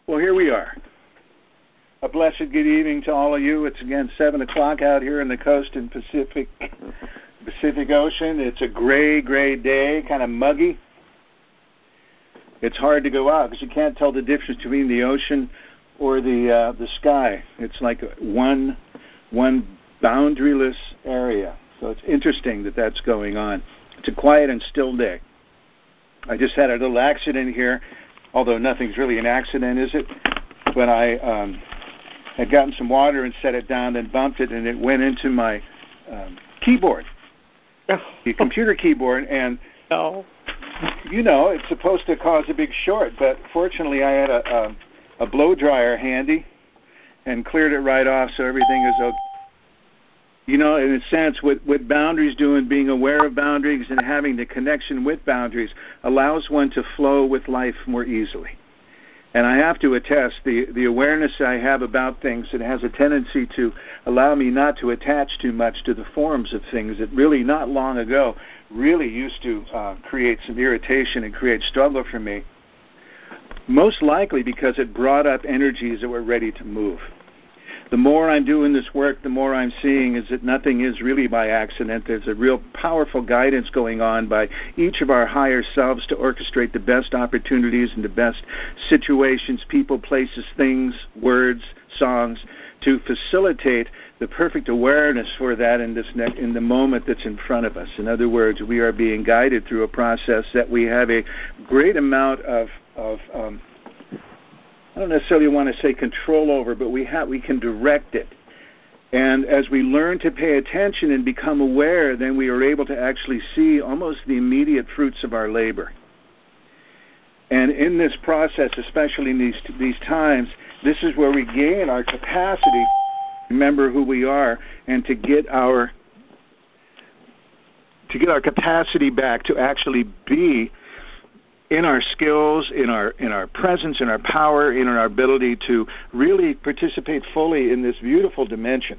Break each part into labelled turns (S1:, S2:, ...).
S1: Well, here we are. A blessed good evening to all of you. It's again 7 o'clock out here in the coast and Pacific Ocean. It's a gray day, kind of muggy. It's hard to go out because you can't tell the difference between the ocean or the sky. It's like one boundaryless area. So it's interesting that that's going on. It's a quiet and still day. I just had a little accident here, although nothing's really an accident, is it? But I had gotten some water and set it down, then bumped it, and it went into my keyboard, the computer keyboard, and you know, it's supposed to cause a big short, but fortunately I had a blow dryer handy and cleared it right off, so everything is okay. You know, in a sense, what boundaries do and being aware of boundaries and having the connection with boundaries allows one to flow with life more easily. And I have to attest, the awareness I have about things, it has a tendency to allow me not to attach too much to the forms of things that really not long ago really used to create some irritation and create struggle for me, most likely because it brought up energies that were ready to move. The more I'm doing this work, the more I'm seeing is that nothing is really by accident. There's a real powerful guidance going on by each of our higher selves to orchestrate the best opportunities and the best situations, people, places, things, words, songs, to facilitate the perfect awareness for that in the moment that's in front of us. In other words, we are being guided through a process that we have a great amount of I don't necessarily want to say control over, but we can direct it. And as we learn to pay attention and become aware, then we are able to actually see almost the immediate fruits of our labor. And in this process, especially in these times, this is where we gain our capacity to remember who we are and to get our capacity back to actually be in our skills, in our presence, in our power, in our ability to really participate fully in this beautiful dimension.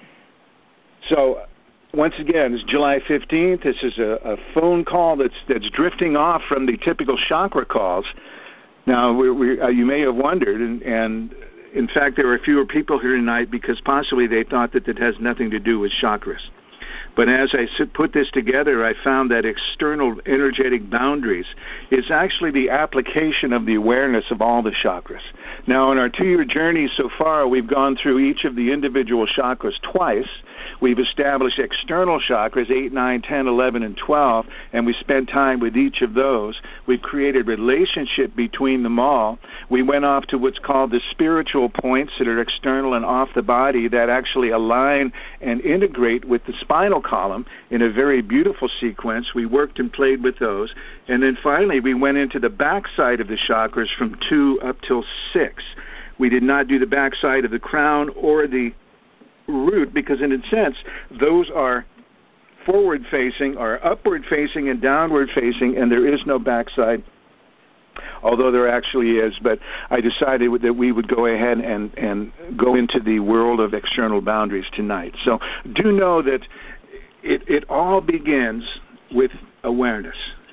S1: So, once again, it's July 15th. This is a phone call that's drifting off from the typical chakra calls. Now, you may have wondered, and in fact, there are fewer people here tonight because possibly they thought that it has nothing to do with chakras. But as I put this together, I found that external energetic boundaries is actually the application of the awareness of all the chakras. Now, in our 2-year journey so far, we've gone through each of the individual chakras twice. We've established external chakras, 8, 9, 10, 11, and 12, and we spent time with each of those. We've created relationship between them all. We went off to what's called the spiritual points that are external and off the body that actually align and integrate with the spinal column in a very beautiful sequence. We worked and played with those. And then finally, we went into the backside of the chakras from 2 up till 6. We did not do the backside of the crown or the root because, in a sense, those are forward-facing, or upward-facing and downward-facing, and there is no backside, although there actually is. But I decided that we would go ahead and go into the world of external boundaries tonight. So do know that it all begins with awareness.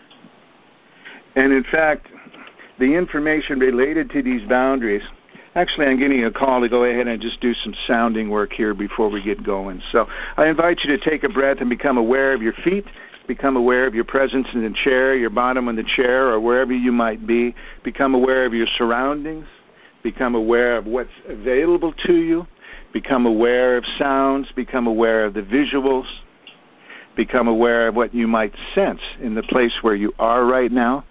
S1: And in fact, the information related to these boundaries, actually I'm getting a call to go ahead and just do some sounding work here before we get going. So I invite you to take a breath and become aware of your feet, become aware of your presence in the chair, your bottom on the chair, or wherever you might be. Become aware of your surroundings. Become aware of what's available to you. Become aware of sounds. Become aware of the visuals. Become aware of what you might sense in the place where you are right now.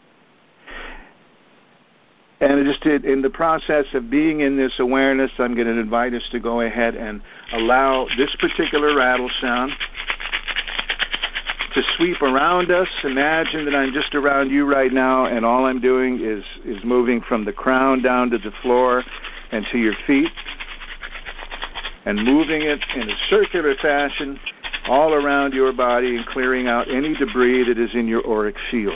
S1: And just in the process of being in this awareness, I'm going to invite us to go ahead and allow this particular rattle sound to sweep around us. Imagine that I'm just around you right now, and all I'm doing is moving from the crown down to the floor and to your feet, and moving it in a circular fashion all around your body and clearing out any debris that is in your auric field.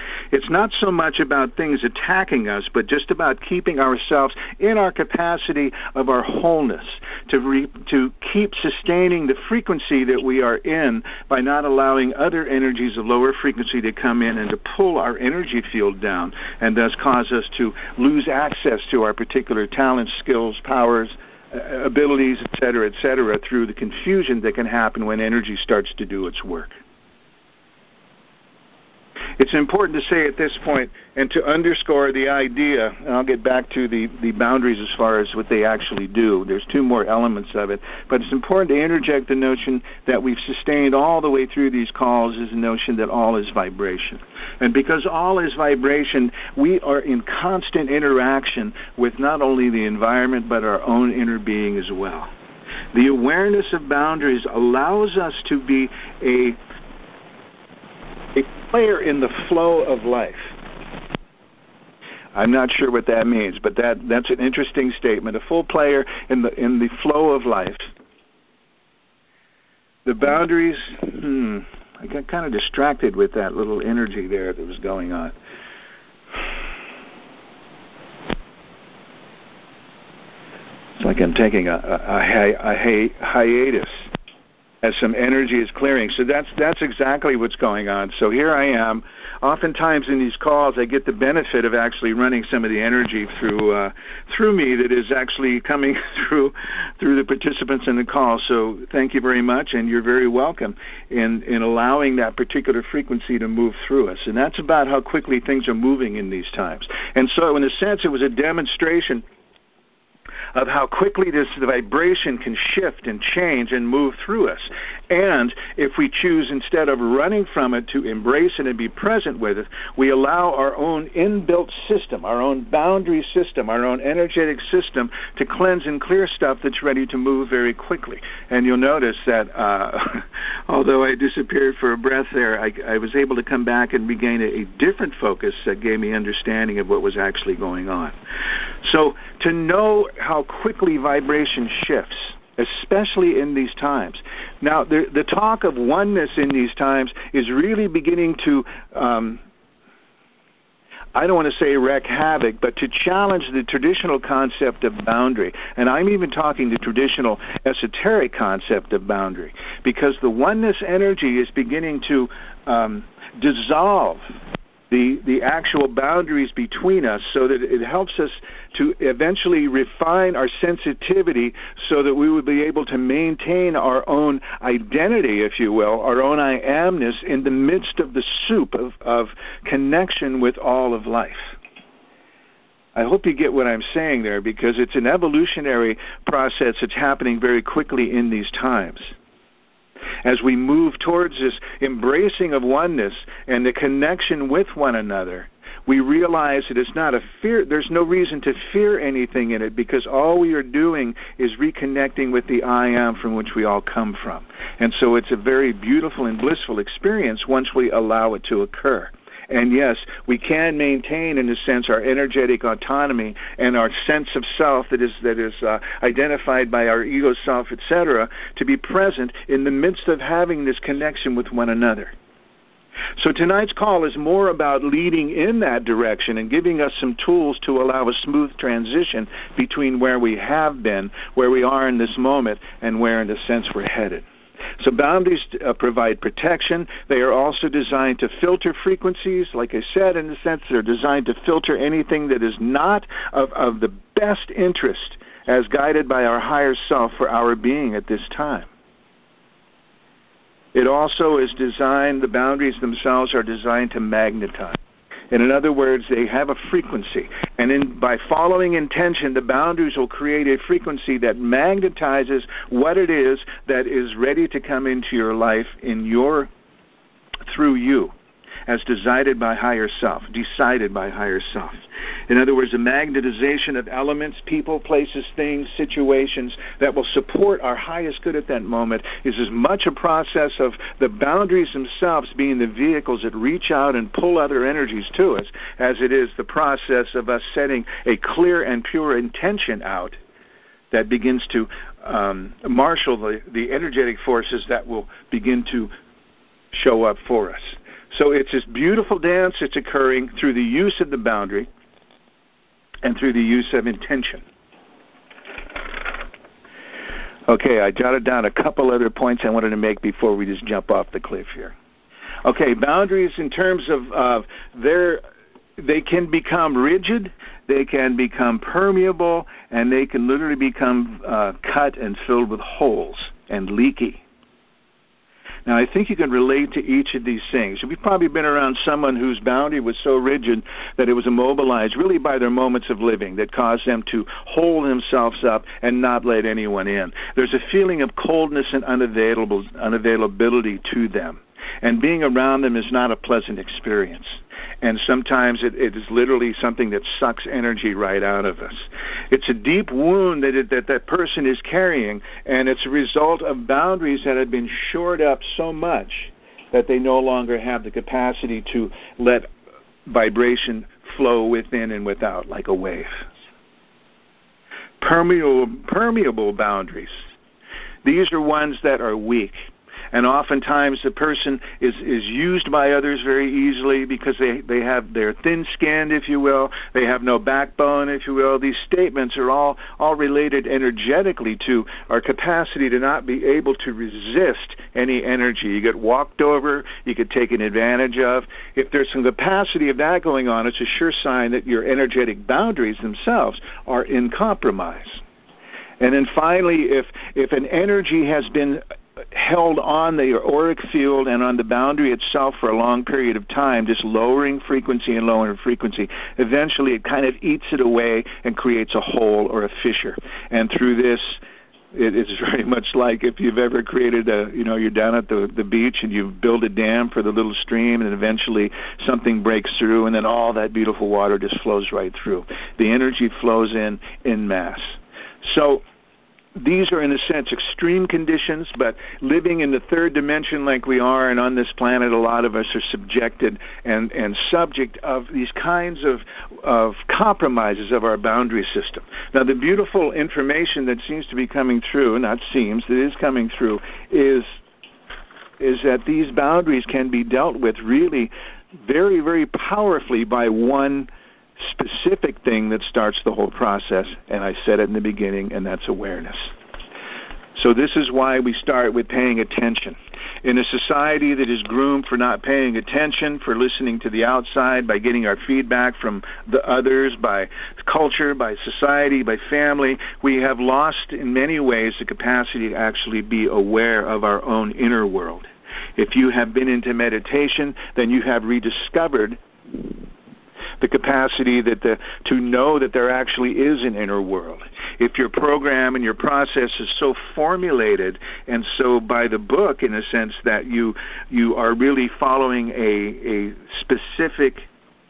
S1: It's not so much about things attacking us, but just about keeping ourselves in our capacity of our wholeness, to keep sustaining the frequency that we are in by not allowing other energies of lower frequency to come in and to pull our energy field down, and thus cause us to lose access to our particular talents, skills, powers, abilities, et cetera, through the confusion that can happen when energy starts to do its work. It's important to say at this point and to underscore the idea, and I'll get back to the boundaries as far as what they actually do. There's two more elements of it, but it's important to interject the notion that we've sustained all the way through these calls is the notion that all is vibration. And because all is vibration, we are in constant interaction with not only the environment but our own inner being as well. The awareness of boundaries allows us to be a player in the flow of life. I'm not sure what that means, but that's an interesting statement. A full player in the flow of life. The boundaries, I got kind of distracted with that little energy there that was going on. It's like I'm taking a hiatus as some energy is clearing. So that's exactly what's going on. So here I am. Oftentimes in these calls, I get the benefit of actually running some of the energy through me that is actually coming through the participants in the call. So thank you very much, and you're very welcome in allowing that particular frequency to move through us. And that's about how quickly things are moving in these times. And so in a sense, it was a demonstration of how quickly the vibration can shift and change and move through us. And if we choose, instead of running from it, to embrace it and be present with it, we allow our own inbuilt system, our own boundary system, our own energetic system to cleanse and clear stuff that's ready to move very quickly. And you'll notice that although I disappeared for a breath there, I was able to come back and regain a different focus that gave me understanding of what was actually going on. So to know how quickly vibration shifts, especially in these times. Now, the talk of oneness in these times is really beginning to, I don't want to say wreak havoc, but to challenge the traditional concept of boundary. And I'm even talking the traditional esoteric concept of boundary, because the oneness energy is beginning to dissolve the actual boundaries between us, so that it helps us to eventually refine our sensitivity so that we would be able to maintain our own identity, if you will, our own I amness in the midst of the soup of connection with all of life. I hope you get what I'm saying there, because it's an evolutionary process that's happening very quickly in these times. As we move towards this embracing of oneness and the connection with one another, we realize that it's not a fear. There's no reason to fear anything in it, because all we are doing is reconnecting with the I am from which we all come from. And so it's a very beautiful and blissful experience once we allow it to occur. And yes, we can maintain, in a sense, our energetic autonomy and our sense of self that is identified by our ego self, etc., to be present in the midst of having this connection with one another. So tonight's call is more about leading in that direction and giving us some tools to allow a smooth transition between where we have been, where we are in this moment, and where, in a sense, we're headed. So boundaries provide protection. They are also designed to filter frequencies. Like I said, in a sense, they're designed to filter anything that is not of the best interest as guided by our higher self for our being at this time. It also is designed, the boundaries themselves are designed to magnetize. And in other words, they have a frequency. And by following intention, the boundaries will create a frequency that magnetizes what it is that is ready to come into your life through you, as decided by higher self. In other words, the magnetization of elements, people, places, things, situations that will support our highest good at that moment is as much a process of the boundaries themselves being the vehicles that reach out and pull other energies to us, as it is the process of us setting a clear and pure intention out that begins to marshal the energetic forces that will begin to show up for us. So it's this beautiful dance that's occurring through the use of the boundary and through the use of intention. Okay, I jotted down a couple other points I wanted to make before we just jump off the cliff here. Okay, boundaries in terms of they can become rigid, they can become permeable, and they can literally become cut and filled with holes and leaky. Now, I think you can relate to each of these things. You've probably been around someone whose boundary was so rigid that it was immobilized really by their moments of living that caused them to hold themselves up and not let anyone in. There's a feeling of coldness and unavailability to them. And being around them is not a pleasant experience. And sometimes it is literally something that sucks energy right out of us. It's a deep wound that person is carrying, and it's a result of boundaries that have been shored up so much that they no longer have the capacity to let vibration flow within and without like a wave. Permeable boundaries. These are ones that are weak. And oftentimes the person is used by others very easily because they're thin-skinned, if you will. They have no backbone, if you will. These statements are all related energetically to our capacity to not be able to resist any energy. You get walked over, you get taken advantage of. If there's some capacity of that going on, it's a sure sign that your energetic boundaries themselves are in compromise. And then finally, if an energy has been held on the auric field and on the boundary itself for a long period of time, just lowering frequency and lowering frequency, eventually it kind of eats it away and creates a hole or a fissure. And through this, it's very much like if you've ever created you're down at the beach and you build a dam for the little stream, and eventually something breaks through, and then all that beautiful water just flows right through. The energy flows in mass. So these are, in a sense, extreme conditions, but living in the third dimension like we are, and on this planet, a lot of us are subjected and subject of these kinds of compromises of our boundary system. Now, the beautiful information that seems to be coming through, that is coming through, is that these boundaries can be dealt with really very, very powerfully by one specific thing that starts the whole process, and I said it in the beginning, and that's awareness. So this is why we start with paying attention. In a society that is groomed for not paying attention, for listening to the outside, by getting our feedback from the others, by culture, by society, by family, we have lost in many ways the capacity to actually be aware of our own inner world. If you have been into meditation, then you have rediscovered the capacity to know that there actually is an inner world. If your program and your process is so formulated and so by the book, in a sense, that you are really following a specific,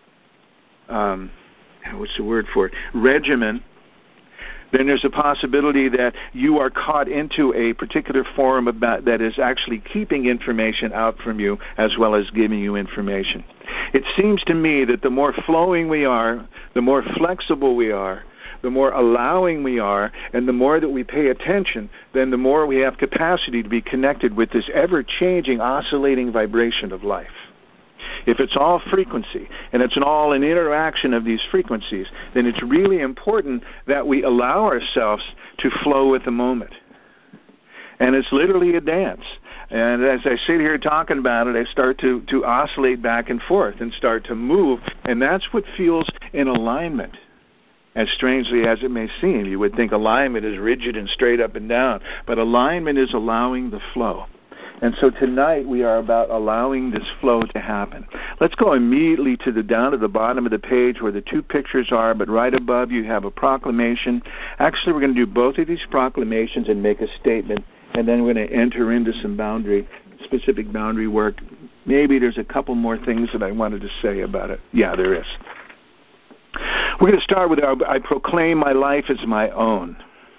S1: regimen, then there's a possibility that you are caught into a particular form that is actually keeping information out from you as well as giving you information. It seems to me that the more flowing we are, the more flexible we are, the more allowing we are, and the more that we pay attention, then the more we have capacity to be connected with this ever-changing, oscillating vibration of life. If it's all frequency, and it's all an interaction of these frequencies, then it's really important that we allow ourselves to flow with the moment. And it's literally a dance. And as I sit here talking about it, I start to oscillate back and forth and start to move, and that's what feels in alignment. As strangely as it may seem, you would think alignment is rigid and straight up and down, but alignment is allowing the flow. And so tonight we are about allowing this flow to happen. Let's go immediately down to the bottom of the page where the two pictures are, but right above you have a proclamation. Actually, we're going to do both of these proclamations and make a statement, and then we're going to enter into some specific boundary work. Maybe there's a couple more things that I wanted to say about it. Yeah, there is. We're going to start with I proclaim my life as my own.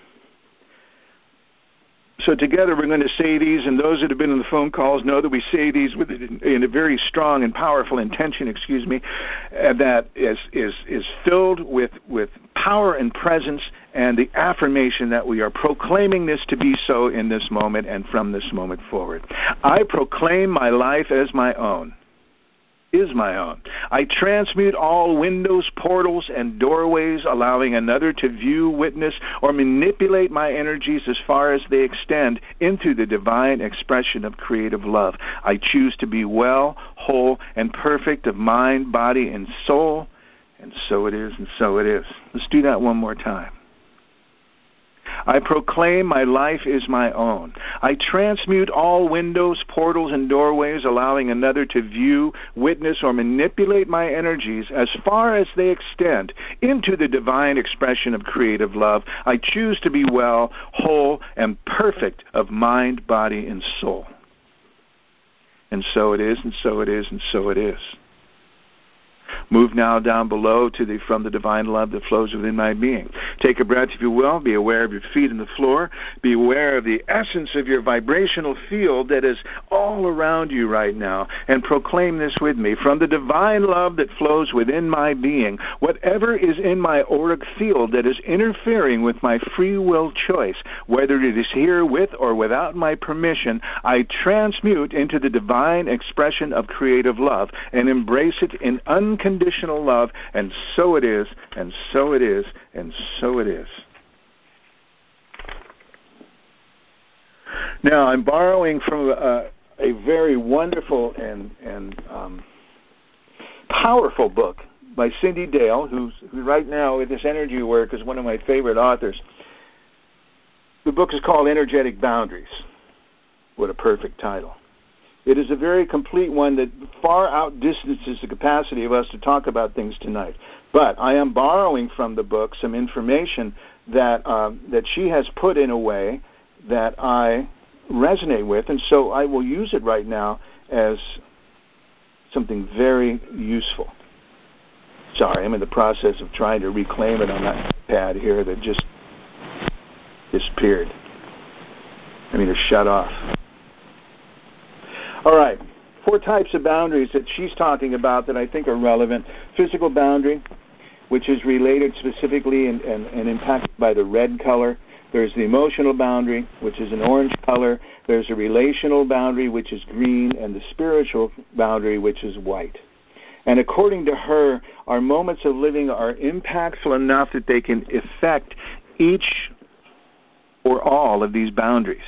S1: So together we're going to say these, and those that have been on the phone calls know that we say these in a very strong and powerful intention, that is filled with power and presence and the affirmation that we are proclaiming this to be so in this moment and from this moment forward. I proclaim my life as my own. is my own. I transmute all windows, portals, and doorways, allowing another to view, witness, or manipulate my energies as far as they extend into the divine expression of creative love. I choose to be well, whole, and perfect of mind, body, and soul. And so it is, and so it is. Let's do that one more time. I proclaim my life is my own. I transmute all windows, portals, and doorways, allowing another to view, witness, or manipulate my energies as far as they extend into the divine expression of creative love. I choose to be well, whole, and perfect of mind, body, and soul. And so it is, and so it is, and so it is. Move now down below to from the divine love that flows within my being. Take a breath, if you will. Be aware of your feet on the floor. Be aware of the essence of your vibrational field that is all around you right now. And proclaim this with me. From the divine love that flows within my being, whatever is in my auric field that is interfering with my free will choice, whether it is here with or without my permission, I transmute into the divine expression of creative love and embrace it in unconditional love, and so it is, and so it is, and so it is. Now, I'm borrowing from a very wonderful and powerful book by Cindy Dale, who right now with this energy work is one of my favorite authors. The book is called Energetic Boundaries. What a perfect title. It is a very complete one that far outdistances the capacity of us to talk about things tonight. But I am borrowing from the book some information that she has put in a way that I resonate with, and so I will use it right now as something very useful. Sorry, I'm in the process of trying to reclaim it on that pad here that just disappeared. Or shut off. All right, 4 types of boundaries that she's talking about that I think are relevant. Physical boundary, which is related specifically and impacted by the red color. There's the emotional boundary, which is an orange color. There's a relational boundary, which is green, and the spiritual boundary, which is white. And according to her, our moments of living are impactful enough that they can affect each or all of these boundaries.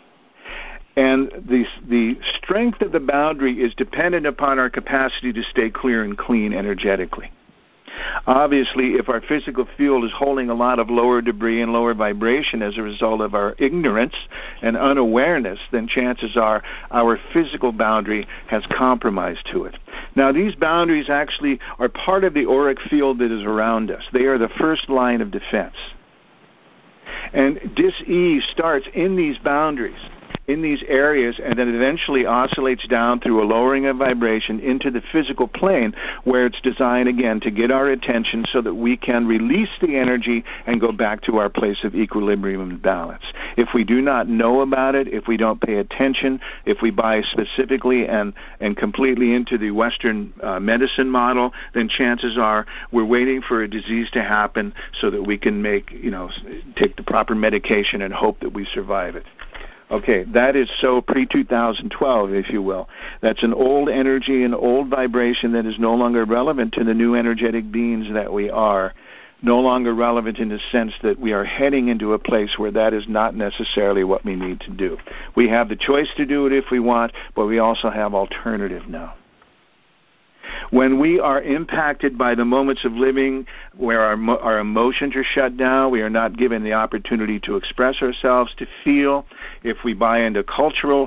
S1: And the strength of the boundary is dependent upon our capacity to stay clear and clean energetically. Obviously, if our physical field is holding a lot of lower debris and lower vibration as a result of our ignorance and unawareness, then chances are our physical boundary has compromise to it. Now, these boundaries actually are part of the auric field that is around us. They are the first line of defense. And dis-ease starts in these boundaries, in these areas, and then eventually oscillates down through a lowering of vibration into the physical plane, where it's designed, again, to get our attention so that we can release the energy and go back to our place of equilibrium and balance. If we do not know about it, if we don't pay attention, if we buy specifically and completely into the Western medicine model, then chances are we're waiting for a disease to happen so that we can take the proper medication and hope that we survive it. Okay, that is so pre-2012, if you will. That's an old energy, an old vibration that is no longer relevant to the new energetic beings that we are, no longer relevant in the sense that we are heading into a place where that is not necessarily what we need to do. We have the choice to do it if we want, but we also have alternative now. When we are impacted by the moments of living where our emotions are shut down, we are not given the opportunity to express ourselves, to feel. If we buy into cultural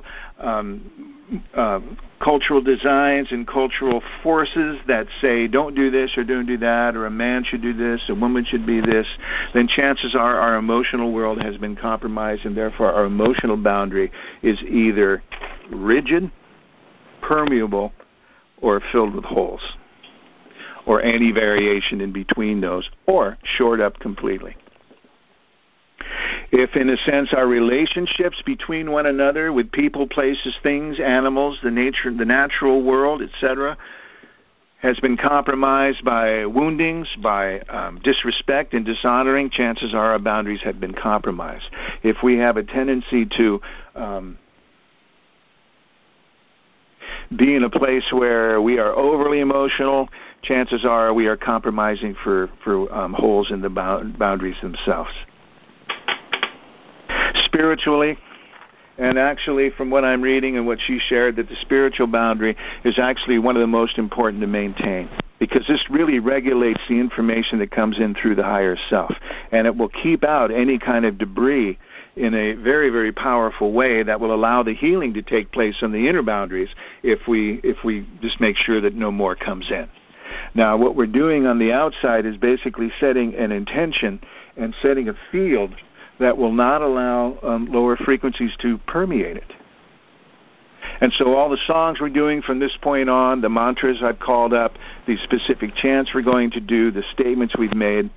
S1: designs and cultural forces that say don't do this or don't do that, or a man should do this, a woman should be this, then chances are our emotional world has been compromised, and therefore our emotional boundary is either rigid, permeable, or filled with holes, or any variation in between those, or shored up completely. If, in a sense, our relationships between one another with people, places, things, animals, the natural world, etc., has been compromised by woundings, by disrespect and dishonoring, chances are our boundaries have been compromised. If we have a tendency to be in a place where we are overly emotional, chances are we are compromising for holes in the boundaries themselves. Spiritually, and actually from what I'm reading and what she shared, that the spiritual boundary is actually one of the most important to maintain, because this really regulates the information that comes in through the higher self, and it will keep out any kind of debris in a very, very powerful way that will allow the healing to take place on the inner boundaries if we just make sure that no more comes in. Now, what we're doing on the outside is basically setting an intention and setting a field that will not allow lower frequencies to permeate it. And so all the songs we're doing from this point on, the mantras I've called up, the specific chants we're going to do, the statements we've made.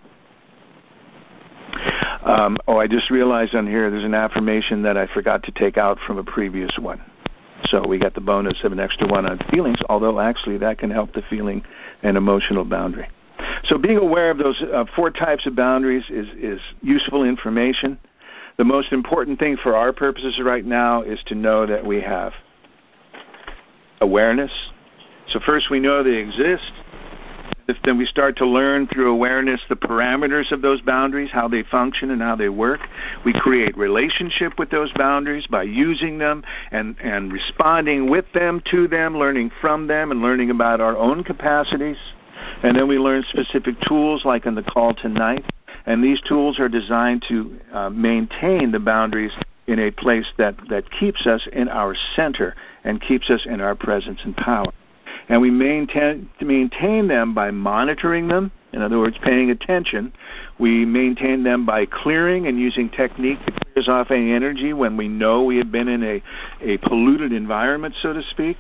S1: I just realized on here there's an affirmation that I forgot to take out from a previous one. So we got the bonus of an extra one on feelings, although actually that can help the feeling and emotional boundary. So being aware of those 4 types of boundaries is useful information. The most important thing for our purposes right now is to know that we have awareness. So first we know they exist. Then we start to learn through awareness the parameters of those boundaries, how they function and how they work. We create relationship with those boundaries by using them and responding with them, to them, learning from them, and learning about our own capacities. And then we learn specific tools like in the call tonight. And these tools are designed to maintain the boundaries in a place that keeps us in our center and keeps us in our presence and power. And we maintain them by monitoring them, in other words, paying attention. We maintain them by clearing and using technique that clears off any energy when we know we have been in a polluted environment, so to speak.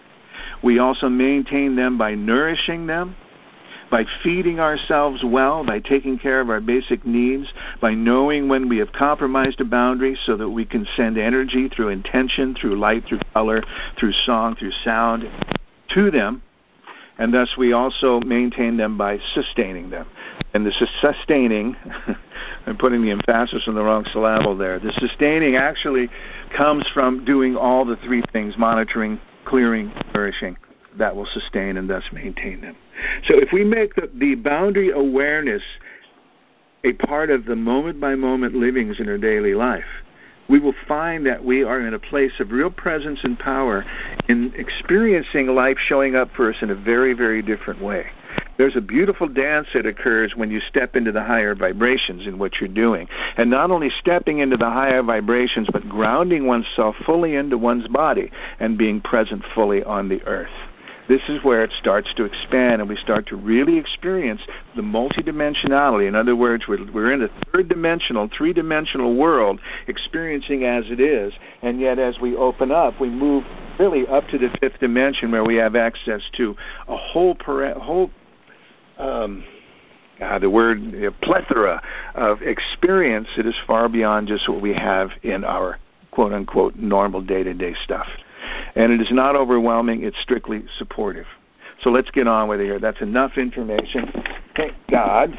S1: We also maintain them by nourishing them, by feeding ourselves well, by taking care of our basic needs, by knowing when we have compromised a boundary so that we can send energy through intention, through light, through color, through song, through sound to them. And thus we also maintain them by sustaining them. And the sustaining, I'm putting the emphasis on the wrong syllable there, the sustaining actually comes from doing all the 3 things: monitoring, clearing, nourishing. That will sustain and thus maintain them. So if we make the boundary awareness a part of the moment-by-moment livings in our daily life, we will find that we are in a place of real presence and power in experiencing life showing up for us in a very, very different way. There's a beautiful dance that occurs when you step into the higher vibrations in what you're doing. And not only stepping into the higher vibrations, but grounding oneself fully into one's body and being present fully on the earth. This is where it starts to expand, and we start to really experience the multidimensionality. In other words, we're in a three-dimensional world, experiencing as it is, and yet as we open up, we move really up to the 5th dimension where we have access to a plethora of experience that is far beyond just what we have in our quote-unquote normal day-to-day stuff. And it is not overwhelming, it's strictly supportive. So let's get on with it here. That's enough information. Thank God.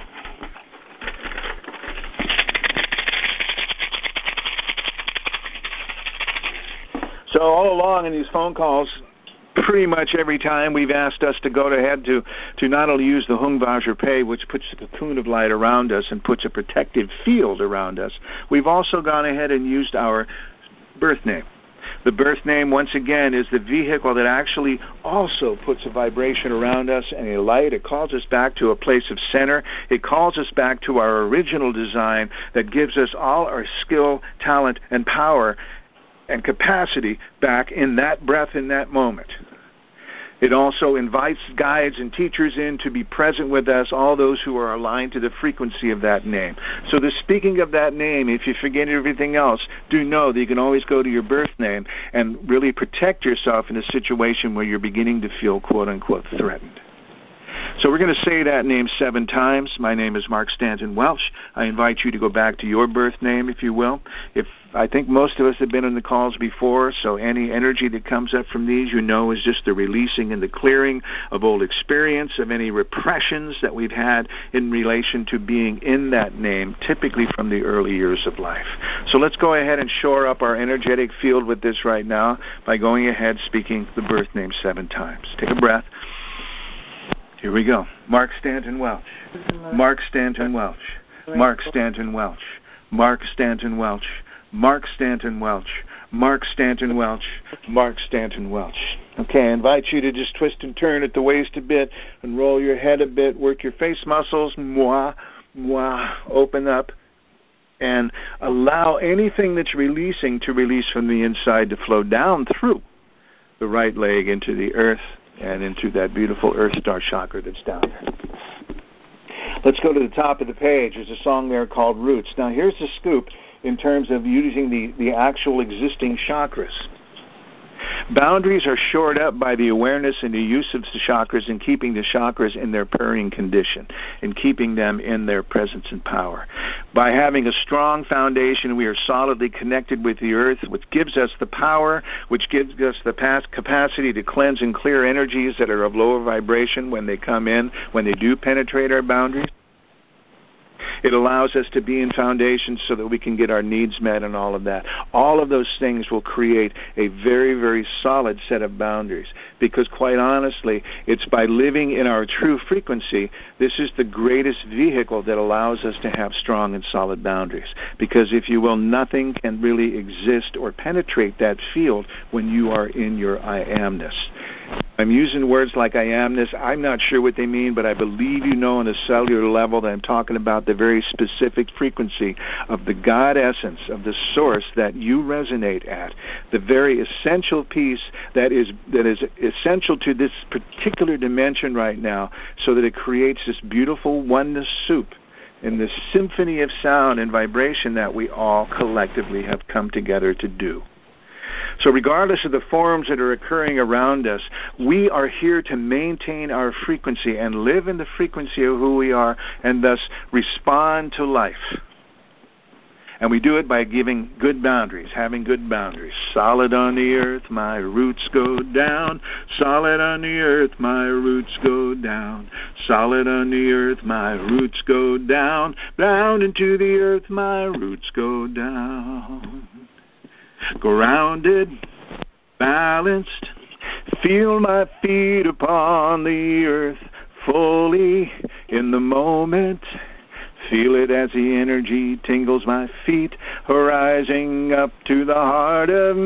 S1: So all along in these phone calls, pretty much every time we've asked us to go ahead to not only use the Hung Vajrapay, which puts a cocoon of light around us and puts a protective field around us, we've also gone ahead and used our birth name. The birth name, once again, is the vehicle that actually also puts a vibration around us and a light. It calls us back to a place of center. It calls us back to our original design that gives us all our skill, talent, and power and capacity back in that breath, in that moment. It also invites guides and teachers in to be present with us, all those who are aligned to the frequency of that name. So the speaking of that name, if you forget everything else, do know that you can always go to your birth name and really protect yourself in a situation where you're beginning to feel quote-unquote threatened. So we're going to say that name 7 times. My name is Mark Stanton Welch. I invite you to go back to your birth name, if you will. I think most of us have been on the calls before, so any energy that comes up from these, is just the releasing and the clearing of old experience, of any repressions that we've had in relation to being in that name, typically from the early years of life. So let's go ahead and shore up our energetic field with this right now by going ahead speaking the birth name 7 times. Take a breath. Here we go. Mark Stanton Welch. Mark Stanton Welch. Mark Stanton Welch. Mark Stanton Welch. Mark Stanton Welch. Mark Stanton Welch. Mark Stanton Welch. Okay, I invite you to just twist and turn at the waist a bit and roll your head a bit, work your face muscles, open up, and allow anything that's releasing to release from the inside to flow down through the right leg into the earth and into that beautiful earth star chakra that's down there. Let's go to the top of the page. There's a song there called Roots. Now, here's the scoop in terms of using the actual existing chakras. Boundaries are shored up by the awareness and the use of the chakras and keeping the chakras in their purring condition and keeping them in their presence and power. By having a strong foundation, we are solidly connected with the earth, which gives us the power, which gives us the capacity to cleanse and clear energies that are of lower vibration when they come in, when they do penetrate our boundaries. It allows us to be in foundation so that we can get our needs met and all of that. All of those things will create a very, very solid set of boundaries because, quite honestly, it's by living in our true frequency, this is the greatest vehicle that allows us to have strong and solid boundaries. Because, if you will, nothing can really exist or penetrate that field when you are in your I amness. I'm using words like I amness. I'm not sure what they mean, but I believe you know on a cellular level that I'm talking about the very specific frequency of the God essence, of the source that you resonate at, the very essential piece that is essential to this particular dimension right now so that it creates this beautiful oneness soup in this symphony of sound and vibration that we all collectively have come together to do. So regardless of the forms that are occurring around us, we are here to maintain our frequency and live in the frequency of who we are and thus respond to life. And we do it by giving good boundaries, having good boundaries. Solid on the earth, my roots go down. Solid on the earth, my roots go down. Solid on the earth, my roots go down. Down into the earth, my roots go down. Grounded, balanced, feel my feet upon the earth, fully in the moment. Feel it as the energy tingles my feet, rising up to the heart of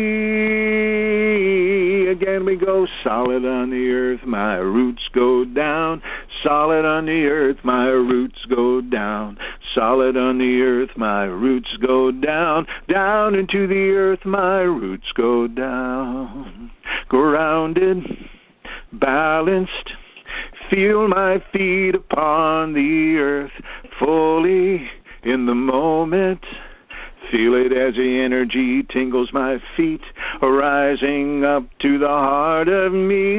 S1: me. Again we go, solid on the earth, my roots go down. Solid on the earth, my roots go down. Solid on the earth, my roots go down. Down into the earth, my roots go down. Grounded, balanced, feel my feet upon the earth, fully in the moment. Feel it as the energy tingles my feet, rising up to the heart of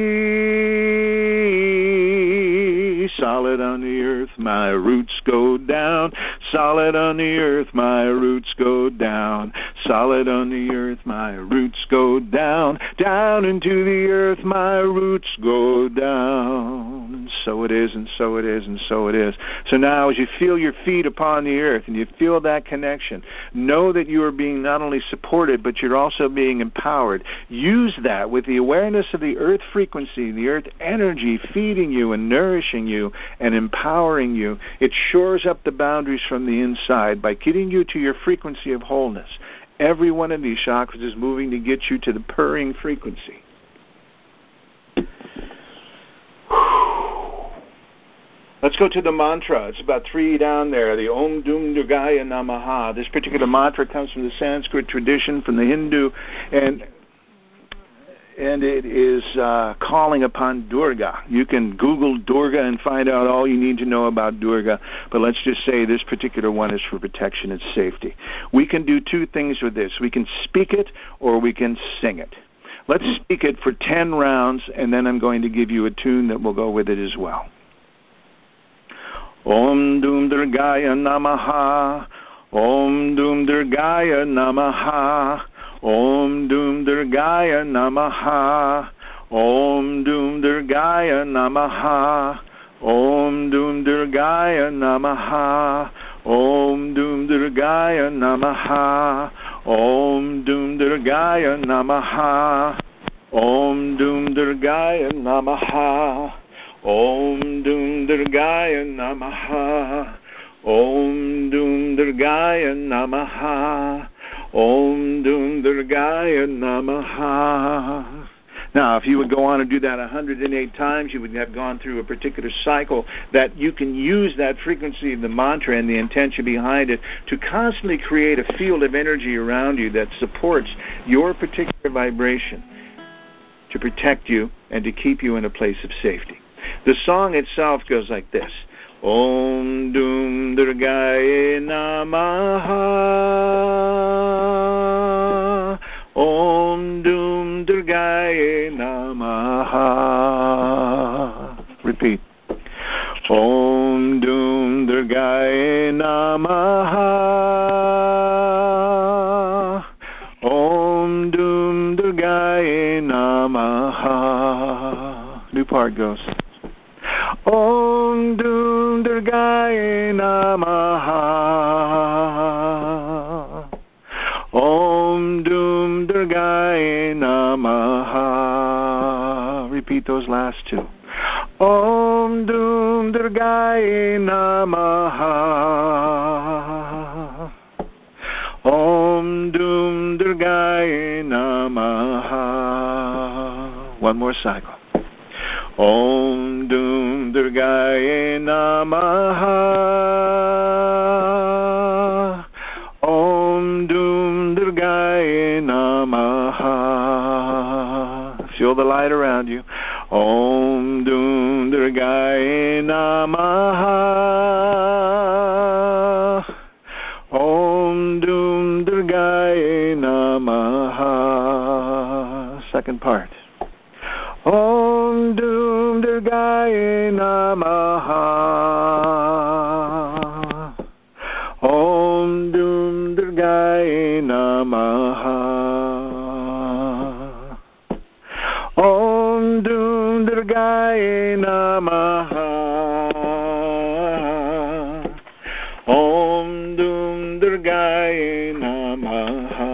S1: me. Solid on the earth, my roots go down. Solid on the earth, my roots go down. Solid on the earth, my roots go down. Down into the earth, my roots go down. And so it is, and so it is, and so it is. So now as you feel your feet upon the earth and you feel that connection, know that you are being not only supported, but you're also being empowered. Use that with the awareness of the earth frequency, the earth energy feeding you and nourishing you and empowering you. It shores up the boundaries from the inside by getting you to your frequency of wholeness. Every one of these chakras is moving to get you to the purring frequency. Let's go to the mantra. It's about 3 down there, the Om Dum Durgaya Namaha. This particular mantra comes from the Sanskrit tradition, from the Hindu, and it is calling upon Durga. You can Google Durga and find out all you need to know about Durga, but let's just say this particular one is for protection and safety. We can do 2 things with this. We can speak it or we can sing it. Let's speak it for 10 rounds, and then I'm going to give you a tune that will go with it as well. Om Dum Durgaya Namaha. Om Dum Durgaya Namaha. Om Dum Durgaya Namaha. Om Dum Durgaya Namaha. Om Dum Durgaya Namaha. Om Dum Durgaya Namaha. Om Dum Durgaya Namaha. Om Dum Durgaya Namaha. Om Dum Durgaya Namaha. Om Dum Durgaya Namaha. Om Dum Durgaya Namaha. Now, if you would go on and do that 108 times, you would have gone through a particular cycle that you can use that frequency of the mantra and the intention behind it to constantly create a field of energy around you that supports your particular vibration to protect you and to keep you in a place of safety. The song itself goes like this. Om Dum Durgaye Namaha. Om Dum Durgaye Namaha. Repeat. Om Dum Durgaye Namaha. Om Dum Durgaye Namaha. New part goes. Om Dum Durgaye Namaha. Om Dum Durgaye Namaha. Repeat those last two. Om Dum Durgaye Namaha. Om Dum Durgaye Namaha. One more cycle. Om Dum Durgaye Namaha. Om Dum Durgaye Namaha. Feel the light around you. Om Dum Durgaye Namaha. Om Dum Durgaye Namaha. Second part. Om Dum Durgaye Namaha. Om Dum Durgaye Namaha. Om Dum Durgaye Namaha. Om Dum Durgaye Namaha.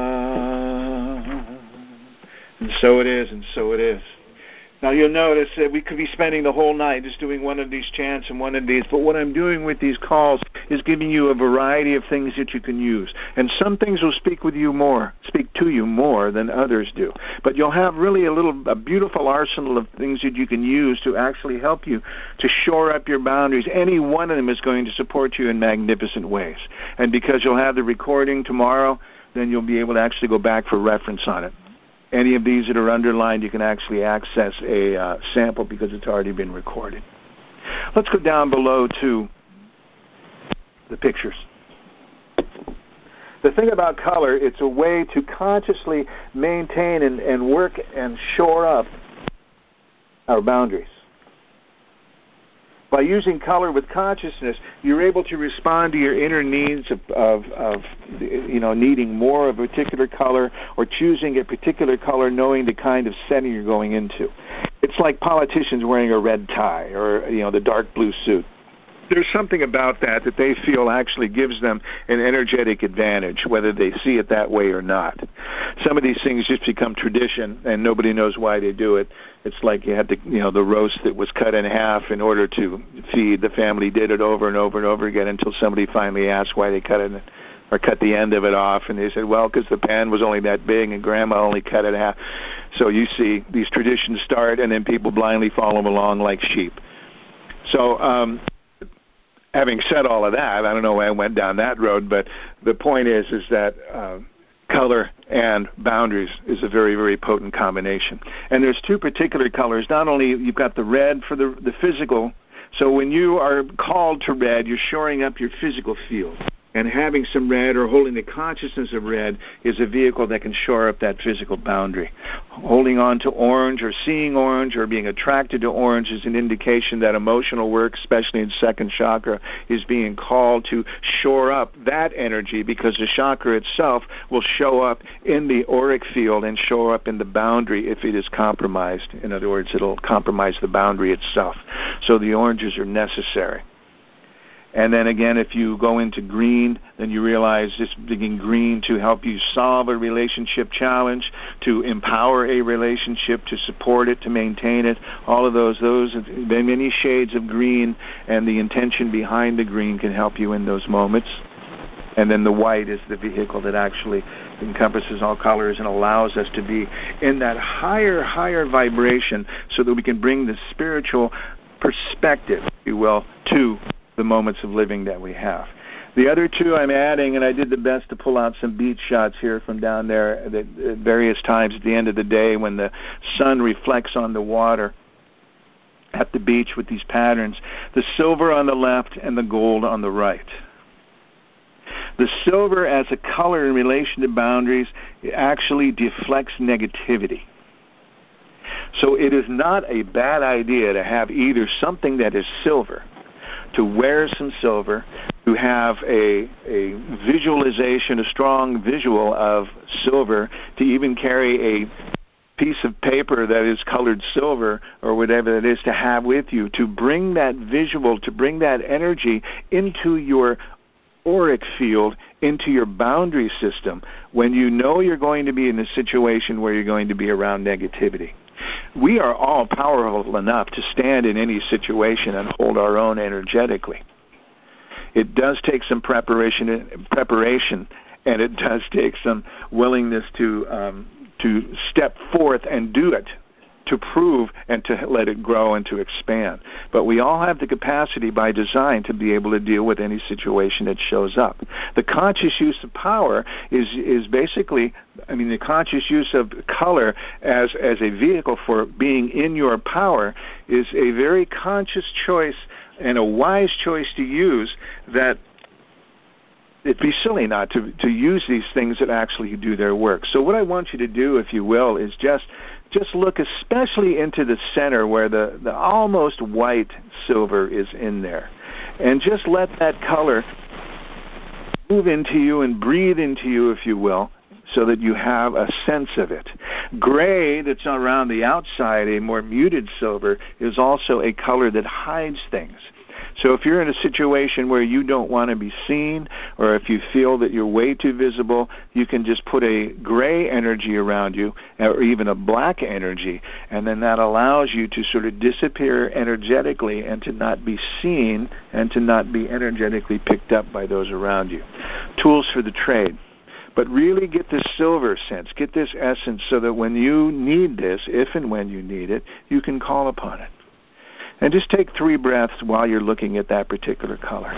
S1: And so it is, and so it is. Now you'll notice that we could be spending the whole night just doing one of these chants and one of these, but what I'm doing with these calls is giving you a variety of things that you can use. And some things will speak to you more than others do. But you'll have really a beautiful arsenal of things that you can use to actually help you to shore up your boundaries. Any one of them is going to support you in magnificent ways. And because you'll have the recording tomorrow, then you'll be able to actually go back for reference on it. Any of these that are underlined, you can actually access a sample because it's already been recorded. Let's go down below to the pictures. The thing about color, it's a way to consciously maintain and work and shore up our boundaries. By using color with consciousness, you're able to respond to your inner needs of needing more of a particular color or choosing a particular color knowing the kind of setting you're going into. It's like politicians wearing a red tie or, the dark blue suit. There's something about that they feel actually gives them an energetic advantage, whether they see it that way or not. Some of these things just become tradition, and nobody knows why they do it. It's like you had the roast that was cut in half in order to feed. The family did it over and over and over again until somebody finally asked why they cut it or cut the end of it off, and they said, well, because the pan was only that big and Grandma only cut it in half. So you see, these traditions start, and then people blindly follow them along like sheep. So, having said all of that, I don't know why I went down that road, but the point is that color and boundaries is a very, very potent combination. And there's two particular colors. Not only you've got the red for the physical, so when you are called to red, you're shoring up your physical field. And having some red or holding the consciousness of red is a vehicle that can shore up that physical boundary. Holding on to orange or seeing orange or being attracted to orange is an indication that emotional work, especially in second chakra, is being called to shore up that energy, because the chakra itself will show up in the auric field and show up in the boundary if it is compromised. In other words, it'll compromise the boundary itself. So the oranges are necessary. And then again, if you go into green, then you realize this being green to help you solve a relationship challenge, to empower a relationship, to support it, to maintain it. All of those many shades of green, and the intention behind the green can help you in those moments. And then the white is the vehicle that actually encompasses all colors and allows us to be in that higher vibration, so that we can bring the spiritual perspective, if you will, to the moments of living that we have. The other two I'm adding, and I did the best to pull out some beach shots here from down there at various times at the end of the day when the sun reflects on the water at the beach with these patterns. The silver on the left and the gold on the right. The silver as a color in relation to boundaries actually deflects negativity. So it is not a bad idea to have either something that is silver, to wear some silver, to have a visualization, a strong visual of silver, to even carry a piece of paper that is colored silver or whatever it is to have with you, to bring that visual, to bring that energy into your auric field, into your boundary system, when you know you're going to be in a situation where you're going to be around negativity. We are all powerful enough to stand in any situation and hold our own energetically. It does take some preparation, and it does take some willingness to step forth and do it, to prove and to let it grow and to expand. But we all have the capacity by design to be able to deal with any situation that shows up. The conscious use of power is basically, the conscious use of color as a vehicle for being in your power is a very conscious choice and a wise choice to use, that it'd be silly not to use these things that actually do their work. So what I want you to do, if you will, is just look especially into the center where the almost white silver is in there. And just let that color move into you and breathe into you, if you will, so that you have a sense of it. Gray, that's around the outside, a more muted silver, is also a color that hides things. So if you're in a situation where you don't want to be seen, or if you feel that you're way too visible, you can just put a gray energy around you, or even a black energy, and then that allows you to sort of disappear energetically and to not be seen and to not be energetically picked up by those around you. Tools for the trade. But really get this silver sense, get this essence, so that when you need this, if and when you need it, you can call upon it. And just take 3 breaths while you're looking at that particular color.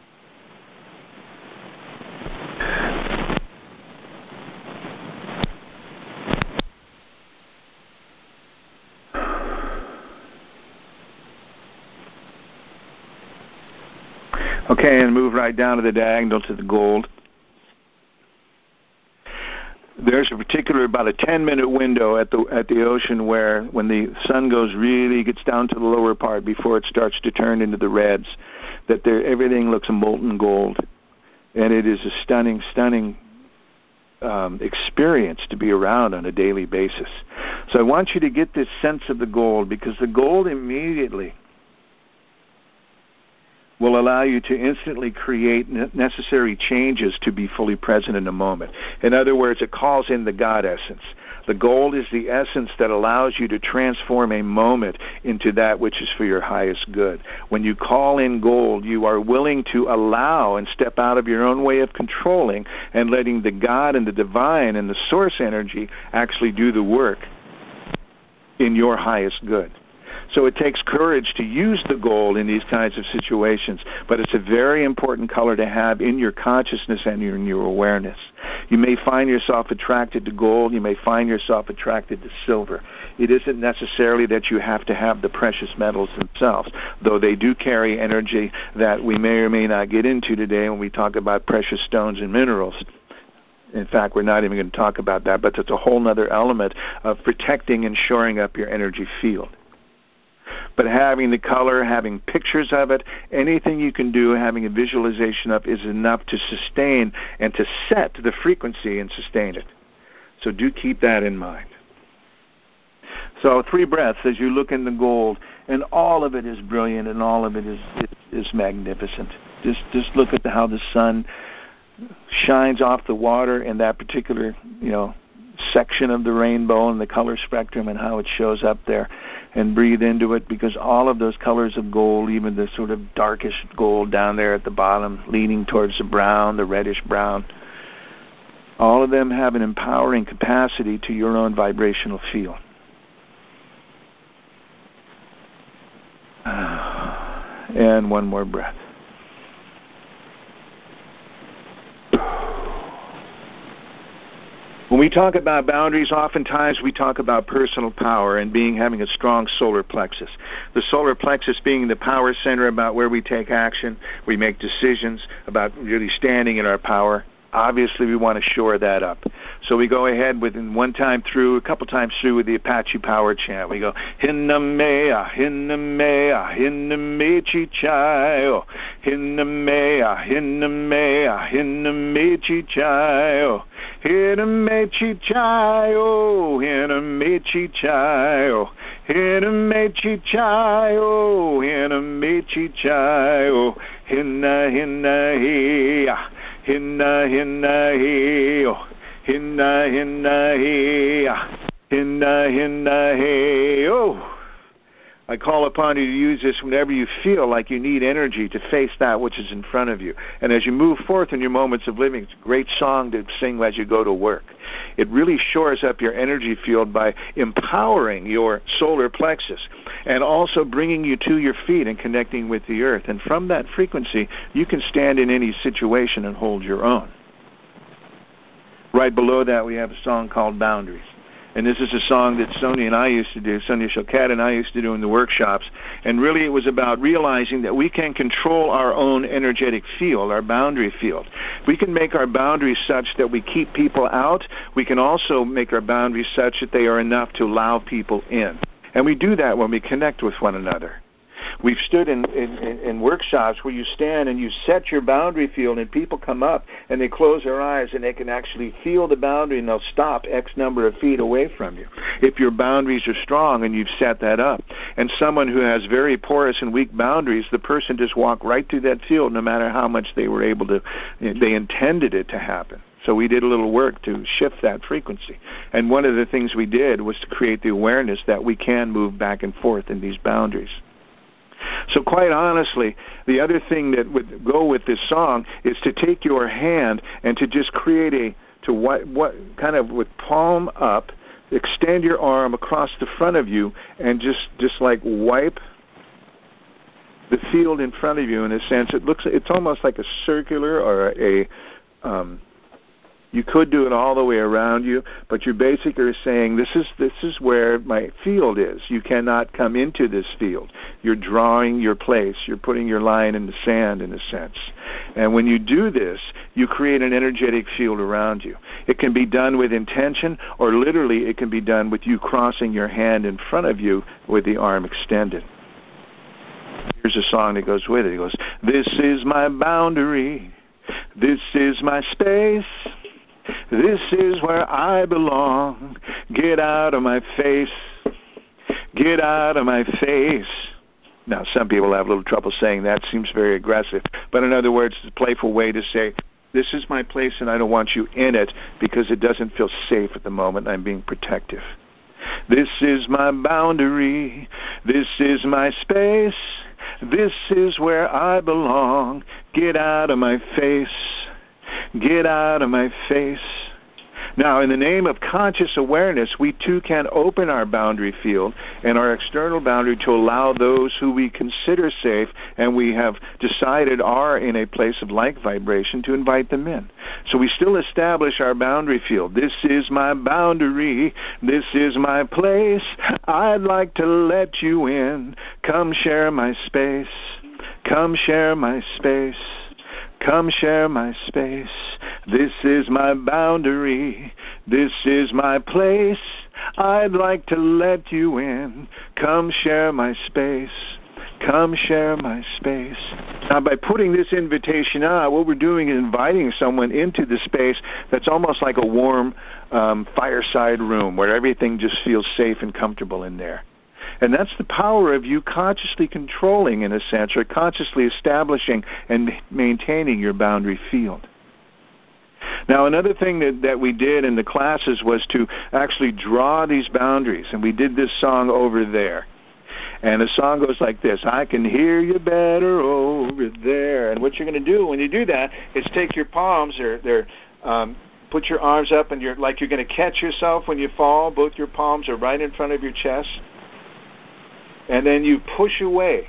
S1: Okay, and move right down to the diagonal to the gold. There's a particular about a 10-minute window at the ocean where, when the sun gets down to the lower part before it starts to turn into the reds, that everything looks a molten gold, and it is a stunning experience to be around on a daily basis. So I want you to get this sense of the gold, because the gold immediately will allow you to instantly create necessary changes to be fully present in a moment. In other words, it calls in the God essence. The gold is the essence that allows you to transform a moment into that which is for your highest good. When you call in gold, you are willing to allow and step out of your own way of controlling and letting the God and the divine and the source energy actually do the work in your highest good. So it takes courage to use the gold in these kinds of situations, but it's a very important color to have in your consciousness and in your awareness. You may find yourself attracted to gold. You may find yourself attracted to silver. It isn't necessarily that you have to have the precious metals themselves, though they do carry energy that we may or may not get into today when we talk about precious stones and minerals. In fact, we're not even going to talk about that, but it's a whole other element of protecting and shoring up your energy field. But having the color, having pictures of it, anything you can do, having a visualization of is enough to sustain and to set the frequency and sustain it. So do keep that in mind. So 3 breaths as you look in the gold, and all of it is brilliant and all of it is magnificent. Just look at how the sun shines off the water in that particular, section of the rainbow and the color spectrum and how it shows up there, and breathe into it, because all of those colors of gold, even the sort of darkish gold down there at the bottom, leaning towards the brown, the reddish brown, all of them have an empowering capacity to your own vibrational field. And one more breath. When we talk about boundaries, oftentimes we talk about personal power and having a strong solar plexus. The solar plexus being the power center about where we take action, we make decisions about really standing in our power. Obviously, we want to shore that up. So we go ahead a couple times through with the Apache Power Chant. We go, Hinna-mea, hinna-mea, hinna-me-chi-chai-o, Hinna-mea, hinna-mea, hinna-me-chi-chai-o, Hinna-me-chi-chai-o, Hinna-me-chi-chai-o, Hinna-me-chi-chai-o, Hinna-me-chi-chai-o, Hinna-hinna-hea, Hinna, hinna, hey, hinna, hinna, hey, hinna, hinna, hey, oh. I call upon you to use this whenever you feel like you need energy to face that which is in front of you. And as you move forth in your moments of living, it's a great song to sing as you go to work. It really shores up your energy field by empowering your solar plexus and also bringing you to your feet and connecting with the earth. And from that frequency, you can stand in any situation and hold your own. Right below that, we have a song called Boundaries. And this is a song that Sonia Choquette and I used to do in the workshops. And really it was about realizing that we can control our own energetic field, our boundary field. We can make our boundaries such that we keep people out. We can also make our boundaries such that they are enough to allow people in. And we do that when we connect with one another. We've stood in workshops where you stand and you set your boundary field and people come up and they close their eyes and they can actually feel the boundary and they'll stop X number of feet away from you if your boundaries are strong and you've set that up. And someone who has very porous and weak boundaries, the person just walked right through that field no matter how much they were able to, they intended it to happen. So we did a little work to shift that frequency. And one of the things we did was to create the awareness that we can move back and forth in these boundaries. So quite honestly, the other thing that would go with this song is to take your hand and to just create kind of with palm up, extend your arm across the front of you and just like wipe the field in front of you in a sense. It's almost like a circular or you could do it all the way around you, but you basically are saying, this is where my field is. You cannot come into this field. You're drawing your place. You're putting your line in the sand, in a sense. And when you do this, you create an energetic field around you. It can be done with intention, or literally it can be done with you crossing your hand in front of you with the arm extended. Here's a song that goes with it. It goes, this is my boundary. This is my space. This is where I belong. Get out of my face. Get out of my face. Now, some people have a little trouble saying that. Seems very aggressive. But in other words, it's a playful way to say, this is my place and I don't want you in it because it doesn't feel safe at the moment. I'm being protective. This is my boundary. This is my space. This is where I belong. Get out of my face. Get out of my face. Now, in the name of conscious awareness, we too can open our boundary field and our external boundary to allow those who we consider safe and we have decided are in a place of like vibration to invite them in. So we still establish our boundary field. This is my boundary. This is my place. I'd like to let you in. Come share my space. Come share my space. Come share my space. This is my boundary. This is my place. I'd like to let you in. Come share my space. Come share my space. Now, by putting this invitation out, what we're doing is inviting someone into the space that's almost like a warm fireside room where everything just feels safe and comfortable in there. And that's the power of you consciously controlling, in a sense, or consciously establishing and maintaining your boundary field. Now, another thing that we did in the classes was to actually draw these boundaries, and we did this song Over There. And the song goes like this: I can hear you better over there. And what you're going to do when you do that is take your palms, put your arms up, and you're going to catch yourself when you fall. Both your palms are right in front of your chest. And then you push away,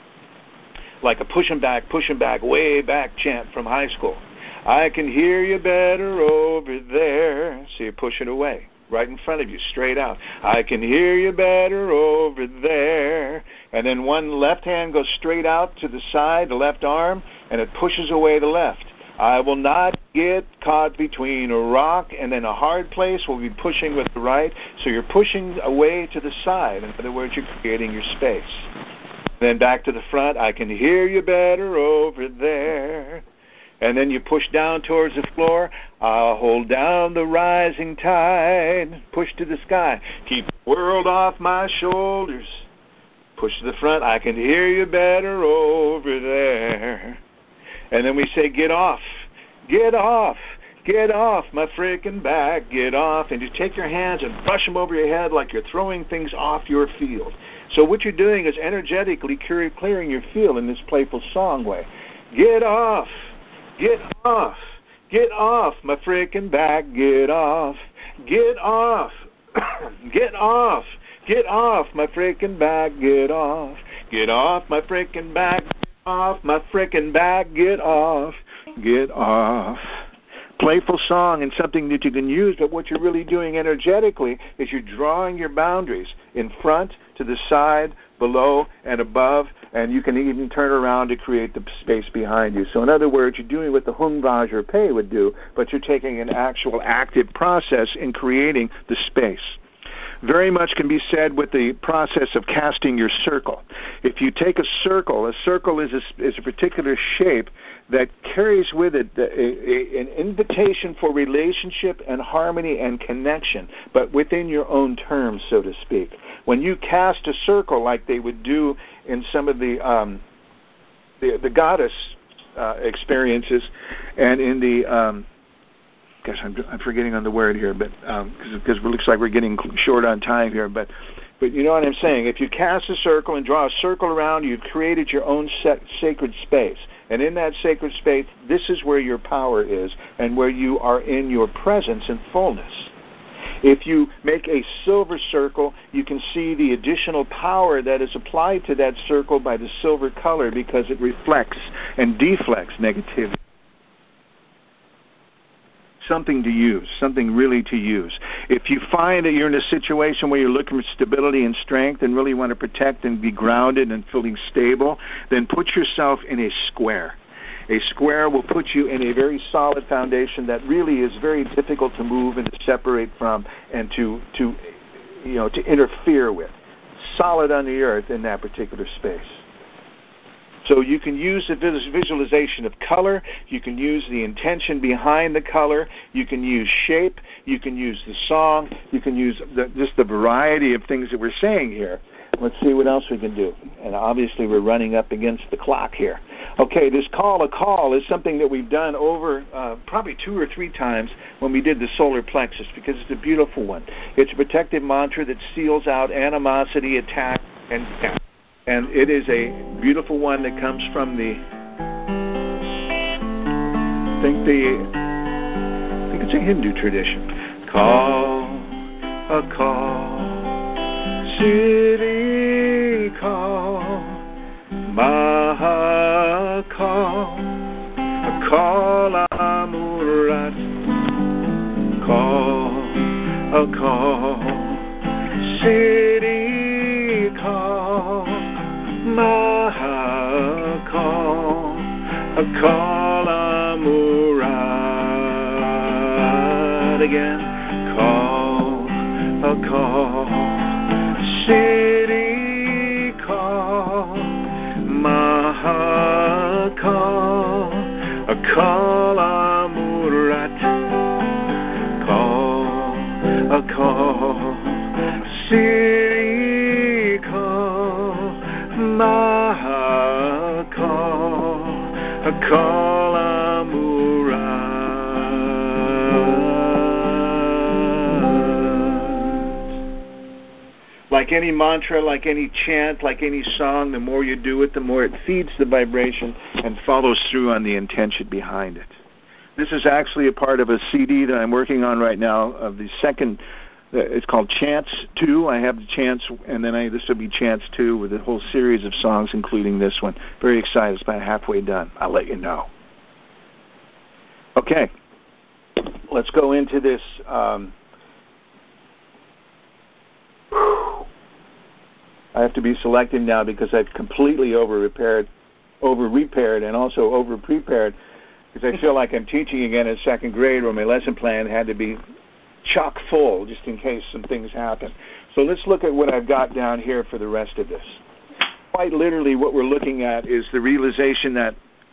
S1: like a pushing back, way back chant from high school. I can hear you better over there. So you push it away, right in front of you, straight out. I can hear you better over there. And then one left hand goes straight out to the side, the left arm, and it pushes away the left. I will not get caught between a rock and then a hard place. We'll be pushing with the right. So you're pushing away to the side. In other words, you're creating your space. Then back to the front. I can hear you better over there. And then you push down towards the floor. I'll hold down the rising tide. Push to the sky. Keep the world off my shoulders. Push to the front. I can hear you better over there. And then we say, get off, get off, get off my freaking back, get off. And you take your hands and brush them over your head like you're throwing things off your field. So what you're doing is energetically clearing your field in this playful song way. Get off, get off, get off my freaking back, get off, get off, get off, get off my freaking back, get off my freaking back. Off my frickin' back, get off, get off. Playful song and something that you can use, but what you're really doing energetically is you're drawing your boundaries in front, to the side, below, and above, and you can even turn around to create the space behind you. So in other words, you're doing what the Hung Vajra would do, but you're taking an actual active process in creating the space. Very much can be said with the process of casting your circle. If you take a circle is a particular shape that carries with it an invitation for relationship and harmony and connection, but within your own terms, so to speak. When you cast a circle like they would do in some of the goddess experiences, and in the I'm forgetting on the word here, but because it looks like we're getting short on time here. But you know what I'm saying? If you cast a circle and draw a circle around, you've created your own sacred space. And in that sacred space, this is where your power is and where you are in your presence and fullness. If you make a silver circle, you can see the additional power that is applied to that circle by the silver color because it reflects and deflects negativity. Something to use, something really to use. If you find that you're in a situation where you're looking for stability and strength and really want to protect and be grounded and feeling stable, then put yourself in a square. A square will put you in a very solid foundation that really is very difficult to move and to separate from and to interfere with. Solid on the earth in that particular space. So you can use the visualization of color, you can use the intention behind the color, you can use shape, you can use the song, you can use just the variety of things that we're saying here. Let's see what else we can do. And obviously we're running up against the clock here. Okay, this call is something that we've done over probably 2 or 3 times when we did the solar plexus because it's a beautiful one. It's a protective mantra that seals out animosity, attack, and death. And it is a beautiful one that comes from the It's a Hindu tradition. Call, a call, city call, Maha call, a call Amurat, call, a call, city call, Maha call, a call Amurat again. Call, a call, city call, Maha call, a call Amurat, call, a call, city call, Maha call, a call Amurat. Like any mantra, like any chant, like any song, the more you do it, the more it feeds the vibration and follows through on the intention behind it. This is actually a part of a CD that I'm working on right now of the second, it's called Chants 2. I have the Chants, and then this will be Chants 2 with a whole series of songs, including this one. Very excited. It's about halfway done. I'll let you know. Okay. Let's go into this. I have to be selective now because I've completely over-repaired and also over-prepared because I feel like I'm teaching again in second grade where my lesson plan had to be chock full just in case some things happen. So let's look at what I've got down here for the rest of this. Quite literally what we're looking at is the realization that,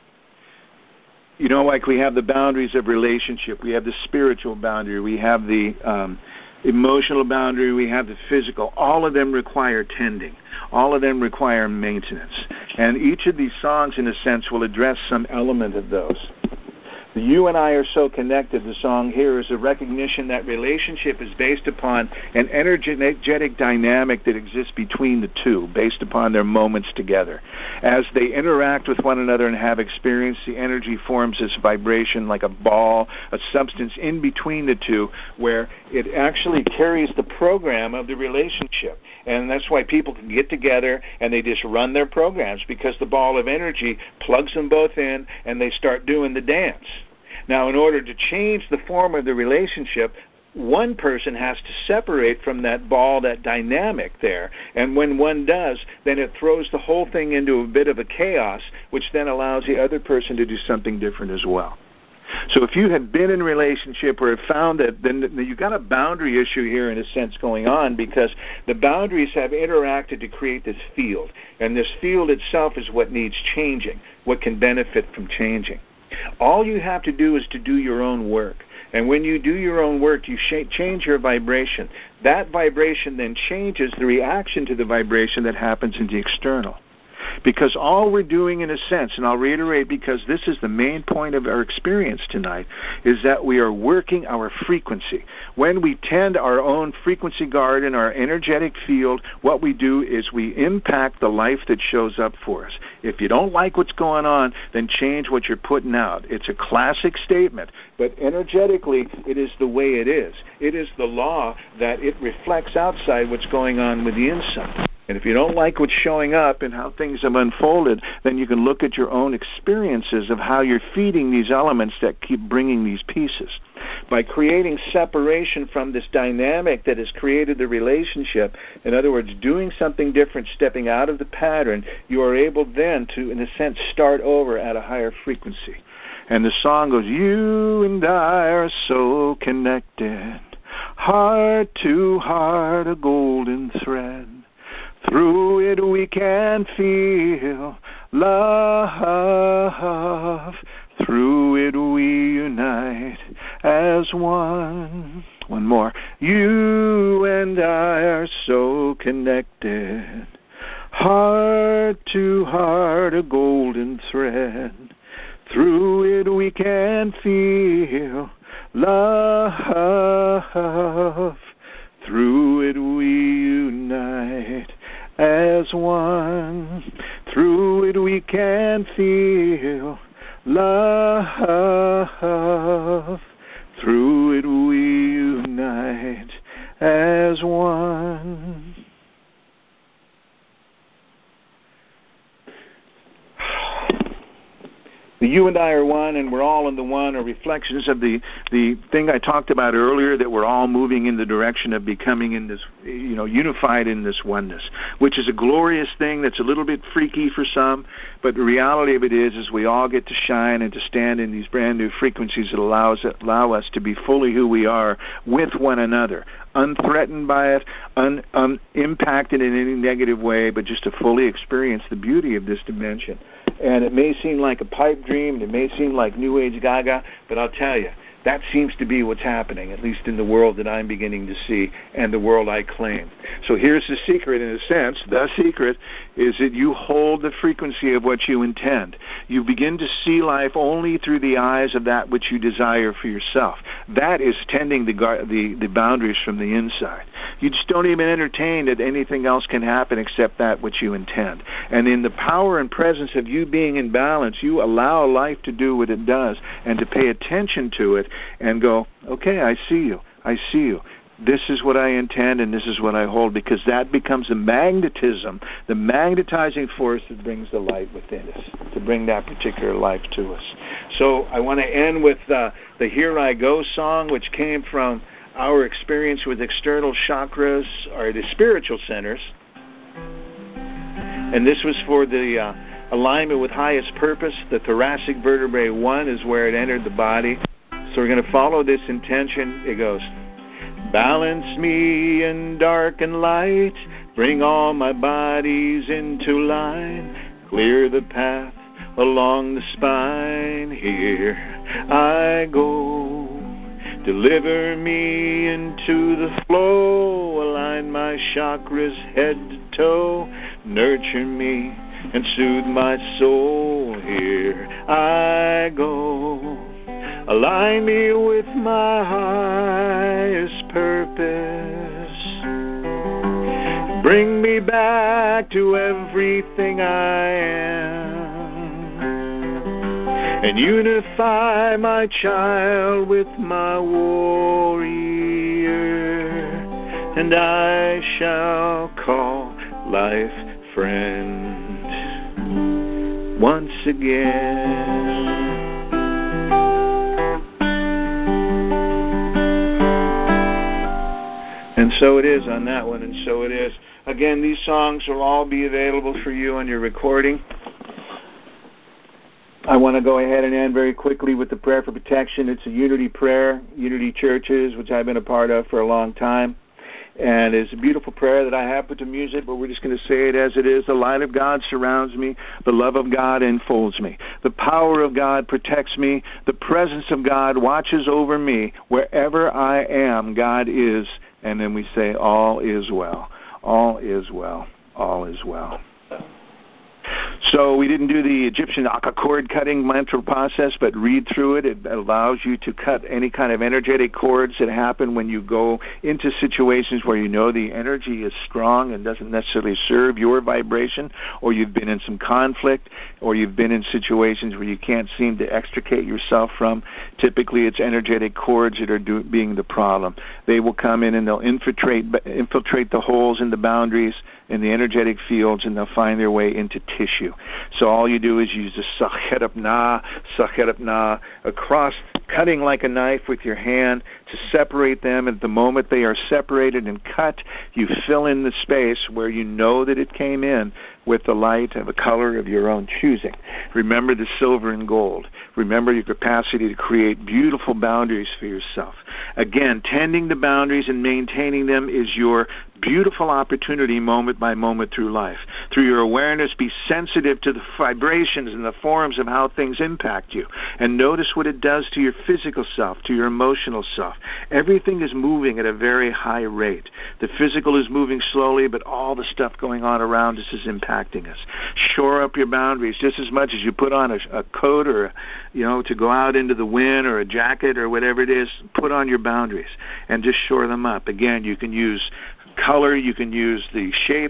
S1: like we have the boundaries of relationship, we have the spiritual boundary, we have the emotional boundary, we have the physical. All of them require tending. All of them require maintenance. And each of these songs, in a sense, will address some element of those. The You and I Are So Connected, the song here, is a recognition that relationship is based upon an energetic dynamic that exists between the two, based upon their moments together. As they interact with one another and have experience, the energy forms this vibration like a ball, a substance in between the two, where it actually carries the program of the relationship. And that's why people can get together and they just run their programs, because the ball of energy plugs them both in and they start doing the dance. Now, in order to change the form of the relationship, one person has to separate from that ball, that dynamic there. And when one does, then it throws the whole thing into a bit of a chaos, which then allows the other person to do something different as well. So if you have been in a relationship or have found that, then you've got a boundary issue here in a sense going on, because the boundaries have interacted to create this field. And this field itself is what needs changing, what can benefit from changing. All you have to do is to do your own work. And when you do your own work, you change your vibration. That vibration then changes the reaction to the vibration that happens in the external. Because all we're doing, in a sense, and I'll reiterate because this is the main point of our experience tonight, is that we are working our frequency. When we tend our own frequency garden, our energetic field, what we do is we impact the life that shows up for us. If you don't like what's going on, then change what you're putting out. It's a classic statement, but energetically, it is the way it is. It is the law that it reflects outside what's going on with the inside. And if you don't like what's showing up and how things have unfolded, then you can look at your own experiences of how you're feeding these elements that keep bringing these pieces. By creating separation from this dynamic that has created the relationship, in other words, doing something different, stepping out of the pattern, you are able then to, in a sense, start over at a higher frequency. And the song goes, you and I are so connected, heart to heart, a golden thread. Through it we can feel love. Through it we unite as one. One more. You and I are so connected. Heart to heart, a golden thread. Through it we can feel love. Through it we unite as one. Through it we can feel love. Through it we unite as one. You and I are one, and we're all in the one, are reflections of the thing I talked about earlier, that we're all moving in the direction of becoming in this, unified in this oneness, which is a glorious thing that's a little bit freaky for some, but the reality of it is we all get to shine and to stand in these brand new frequencies that allow us to be fully who we are with one another, unthreatened by it, unimpacted in any negative way, but just to fully experience the beauty of this dimension. And it may seem like a pipe dream, and it may seem like New Age gaga, but I'll tell you, that seems to be what's happening, at least in the world that I'm beginning to see and the world I claim. So here's the secret, in a sense. The secret is that you hold the frequency of what you intend. You begin to see life only through the eyes of that which you desire for yourself. That is tending the boundaries from the inside. You just don't even entertain that anything else can happen except that which you intend. And in the power and presence of you being in balance, you allow life to do what it does and to pay attention to it and go, okay, I see you. I see you. This is what I intend, and this is what I hold, because that becomes the magnetism, the magnetizing force that brings the light within us, to bring that particular life to us. So I want to end with the Here I Go song, which came from our experience with external chakras, or the spiritual centers. And this was for the alignment with highest purpose. The thoracic vertebrae 1 is where it entered the body. So we're going to follow this intention. It goes, balance me in dark and light, bring all my bodies into line, clear the path along the spine, here I go, deliver me into the flow, align my chakras head to toe, nurture me and soothe my soul, here I go. Align me with my highest purpose. Bring me back to everything I am. And unify my child with my warrior. And I shall call life friend once again. And so it is on that one, and so it is. Again, these songs will all be available for you on your recording. I want to go ahead and end very quickly with the prayer for protection. It's a unity prayer, Unity Churches, which I've been a part of for a long time. And it's a beautiful prayer that I have put to music, but we're just going to say it as it is. The light of God surrounds me. The love of God enfolds me. The power of God protects me. The presence of God watches over me. Wherever I am, God is. And then we say, all is well. All is well. All is well. So we didn't do the Egyptian cord cutting mantra process, but read through it. It allows you to cut any kind of energetic cords that happen when you go into situations where you know the energy is strong and doesn't necessarily serve your vibration, or you've been in some conflict, or you've been in situations where you can't seem to extricate yourself from. Typically, it's energetic cords that are being the problem. They will come in and they'll infiltrate the holes in the boundaries in the energetic fields, and they'll find their way into tissue. So all you do is use the Sakherab Na, across, cutting like a knife with your hand to separate them. At the moment they are separated and cut, you fill in the space where you know that it came in with the light of a color of your own choosing. Remember the silver and gold. Remember your capacity to create beautiful boundaries for yourself. Again, tending the boundaries and maintaining them is your beautiful opportunity moment by moment through life. Through your awareness, be sensitive to the vibrations and the forms of how things impact you. And notice what it does to your physical self, to your emotional self. Everything is moving at a very high rate. The physical is moving slowly, but all the stuff going on around us is impacting us. Shore up your boundaries just as much as you put on a coat or, to go out into the wind, or a jacket or whatever it is. Put on your boundaries and just shore them up. Again, you can use color, you can use the shapes,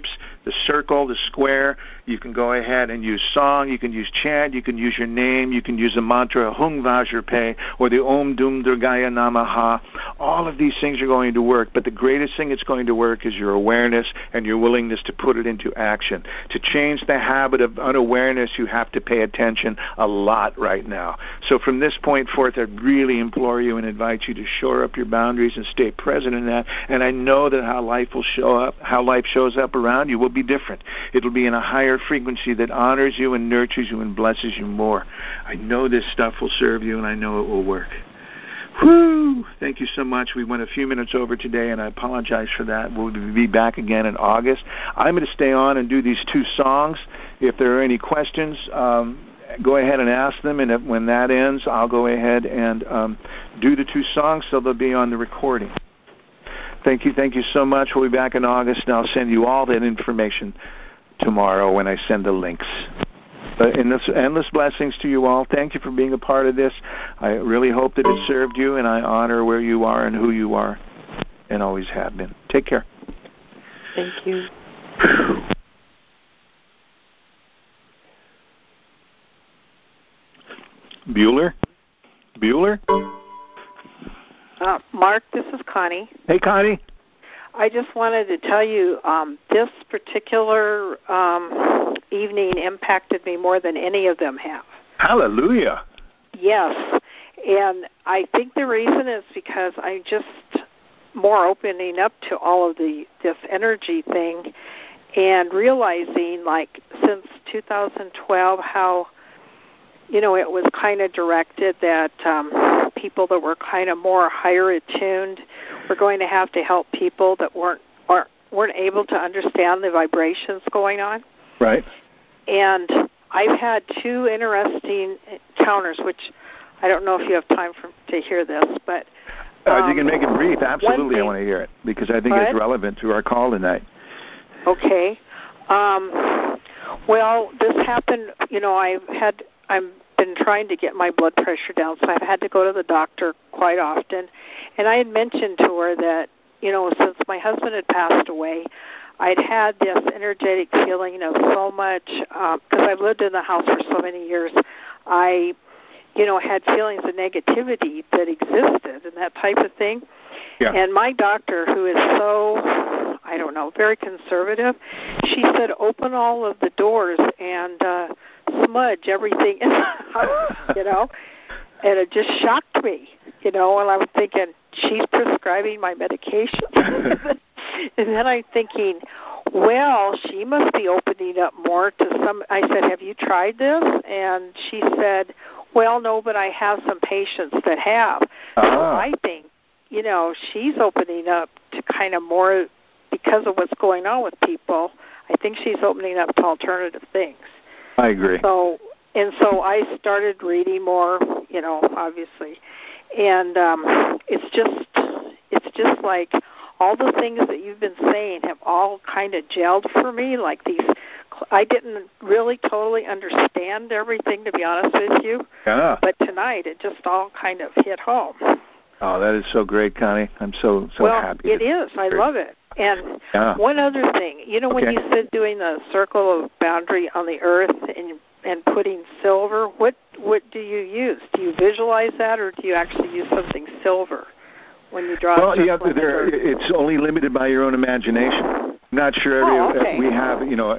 S1: the circle, the square. You can go ahead and use song, you can use chant, you can use your name, you can use the mantra Hung Vajrapay or the Om Dum Durgaya Namaha. All of these things are going to work, but the greatest thing that's going to work is your awareness and your willingness to put it into action. To change the habit of unawareness, you have to pay attention a lot right now. So from this point forth, I really implore you and invite you to shore up your boundaries and stay present in that. And I know that how life will show up, how life shows up around you will be different. It'll be in a higher frequency that honors you and nurtures you and blesses you more. I know this stuff will serve you, and I know it will work. Whew! Thank you so much. We went a few minutes over today, and I apologize for that. We'll be back again in August. I'm going to stay on and do these 2 songs. If there are any questions, go ahead and ask them, and when that ends, I'll go ahead and do the 2 songs, so they'll be on the recording. Thank you so much. We'll be back in August, and I'll send you all that information tomorrow when I send the links. Endless blessings to you all. Thank you for being a part of this. I really hope that it served you, and I honor where you are and who you are and always have been. Take care.
S2: Thank you.
S1: Bueller?
S2: Mark, this is Connie.
S1: Hey, Connie.
S2: I just wanted to tell you this particular evening impacted me more than any of them have.
S1: Hallelujah.
S2: Yes, and I think the reason is because I'm just more opening up to all of this energy thing and realizing, like, since 2012, how, you know, it was kind of directed that people that were kind of more higher attuned were going to have to help people that weren't able to understand the vibrations going on.
S1: Right.
S2: And I've had 2 interesting encounters, which I don't know if you have time to hear this, but
S1: you can make it brief. Absolutely, I want to hear it because I think it's relevant to our call tonight.
S2: Okay. Well, this happened. You know, I've been trying to get my blood pressure down, so I've had to go to the doctor quite often. And I had mentioned to her that, you know, since my husband had passed away, I'd had this energetic feeling of so much, because I've lived in the house for so many years, I, you know, had feelings of negativity that existed and that type of thing.
S1: Yeah.
S2: And my doctor, who is so, I don't know, very conservative, she said, open all of the doors and smudge everything in the house, you know. And it just shocked me, you know, and I'm thinking, she's prescribing my medication. And then I'm thinking, well, she must be opening up more to some. I said, have you tried this? And she said, well, no, but I have some patients that have. So I think, you know, she's opening up to kind of more, because of what's going on with people, I think she's opening up to alternative things.
S1: I agree.
S2: So I started reading more, you know, obviously. And it's just like all the things that you've been saying have all kind of gelled for me, like these. I didn't really totally understand everything, to be honest with you.
S1: Yeah.
S2: But tonight it just all kind of hit home.
S1: Oh, that is so great, Connie. I'm so happy.
S2: Well, it is. I love it. And one other thing, you know, when you said doing the circle of boundary on the earth and putting silver, what do you use? Do you visualize that, or do you actually use something silver when you draw a circle?
S1: Well, it's only limited by your own imagination. I'm not sure we have, you know,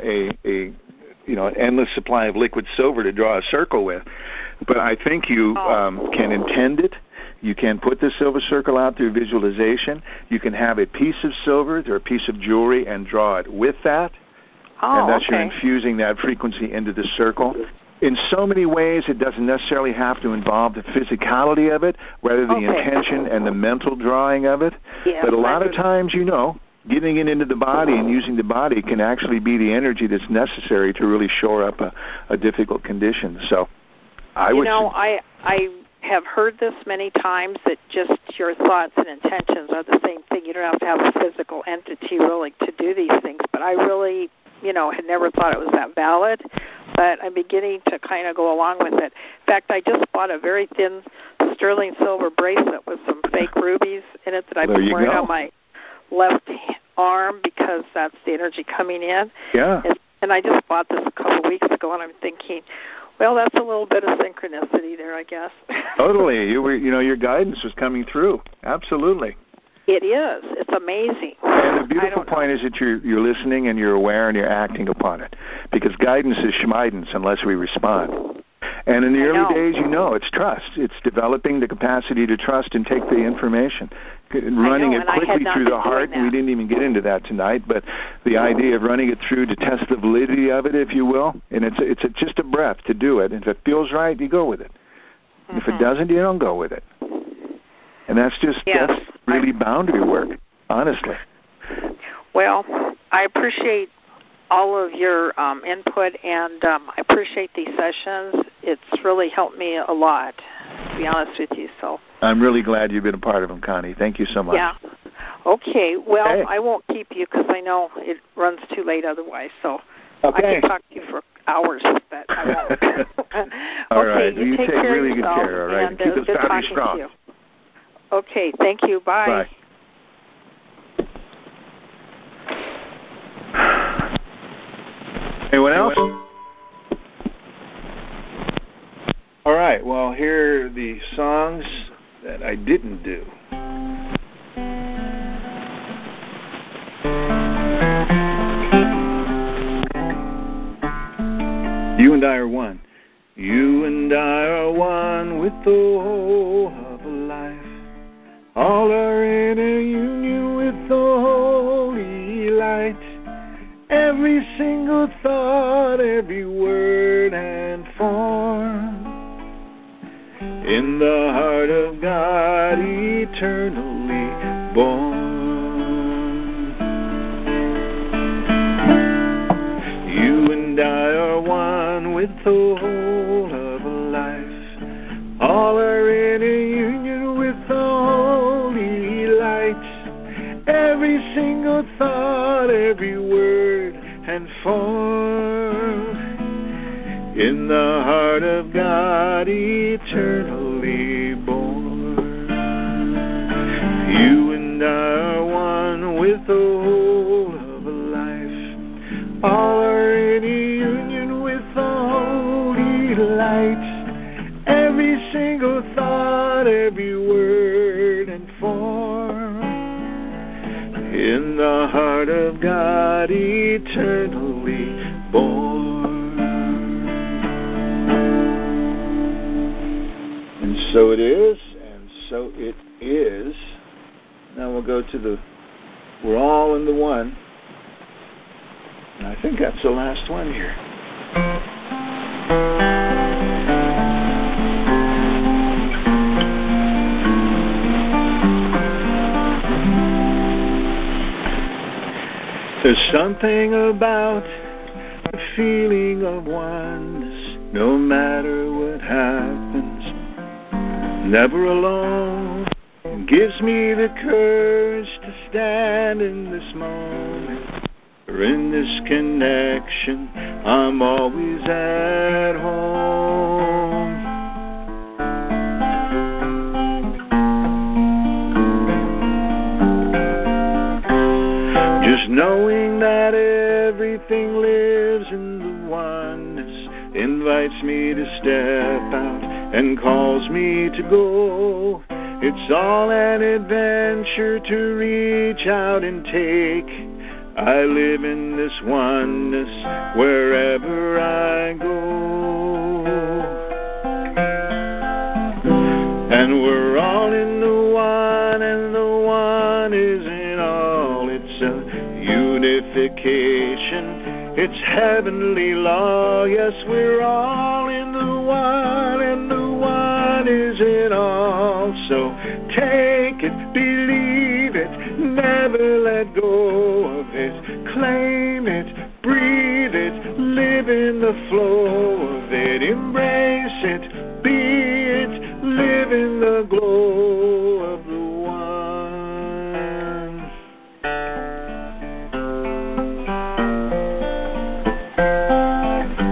S1: an endless supply of liquid silver to draw a circle with, but I think you can intend it. You can put the silver circle out through visualization. You can have a piece of silver or a piece of jewelry and draw it with that. And thus you're infusing that frequency into the circle. In so many ways, it doesn't necessarily have to involve the physicality of it, rather the intention and the mental drawing of it. Yeah, but a lot of times, you know, getting it into the body and using the body can actually be the energy that's necessary to really shore up a difficult condition. So I have heard this many times, that just your thoughts and intentions are the same thing. You don't have to have a physical entity really to do these things. But I really, you know, had never thought it was that valid. But I'm beginning to kind of go along with it. In fact, I just bought a very thin sterling silver bracelet with some fake rubies in it that I've been wearing on my left
S2: arm because that's the energy coming in.
S1: Yeah.
S2: And I just bought this a couple of weeks ago, and I'm thinking, well, that's a little bit of synchronicity there, I guess.
S1: Totally. Your guidance was coming through. Absolutely.
S2: It is. It's amazing.
S1: And the beautiful point is that you're listening and you're aware and you're acting upon it, because guidance is schmeidance unless we respond. And in the early days, it's trust. It's developing the capacity to trust and take the information, running it quickly through the heart. We didn't even get into that tonight, but the idea of running it through to test the validity of it, if you will, and it's just a breath to do it. And if it feels right, you go with it. And if it doesn't, you don't go with it. And that's really boundary work, honestly.
S2: Well, I appreciate all of your input, and I appreciate these sessions. It's really helped me a lot, to be honest with you. So
S1: I'm really glad you've been a part of them, Connie. Thank you so much.
S2: Yeah. Okay. Well, I won't keep you because I know it runs too late otherwise. So I can talk to you for hours, but I won't.
S1: All right.
S2: You take care
S1: really
S2: of yourself,
S1: good care, all right?
S2: And
S1: keep us
S2: good
S1: family
S2: talking
S1: strong.
S2: to you. Okay. Thank you. Bye.
S1: Bye. Anyone else? All right, well, here are the songs that I didn't do. You and I are one. You and I are one with the whole of life. All are in a union with the holy light. Every single thought, every word and form, in the heart of God, eternally born. You and I are one with the whole of life. All are in a union with the holy light. Every single thought, every word and form, in the heart of God, eternally born. You and I are one with the whole of life. All are in union with the holy light. Every single thought, every word and form, in the heart of God, eternally born. And so it is, and so it is. Now we'll go to we're all in the one. And I think that's the last one here. There's something about the feeling of oneness, no matter what happens, never alone. It gives me the courage to stand in this moment, for in this connection, I'm always at home. Just knowing that everything lives in the oneness invites me to step out and calls me to go. It's all an adventure to reach out and take. I live in this oneness wherever I go. And we're all in the one, and the one is in all. It's a unification. It's heavenly law. Yes, we're all in the one, and the one is in all. So take it, believe it, never let go of it. Claim it, breathe it, live in the flow of it. Embrace it, be it, live in the glow of the one.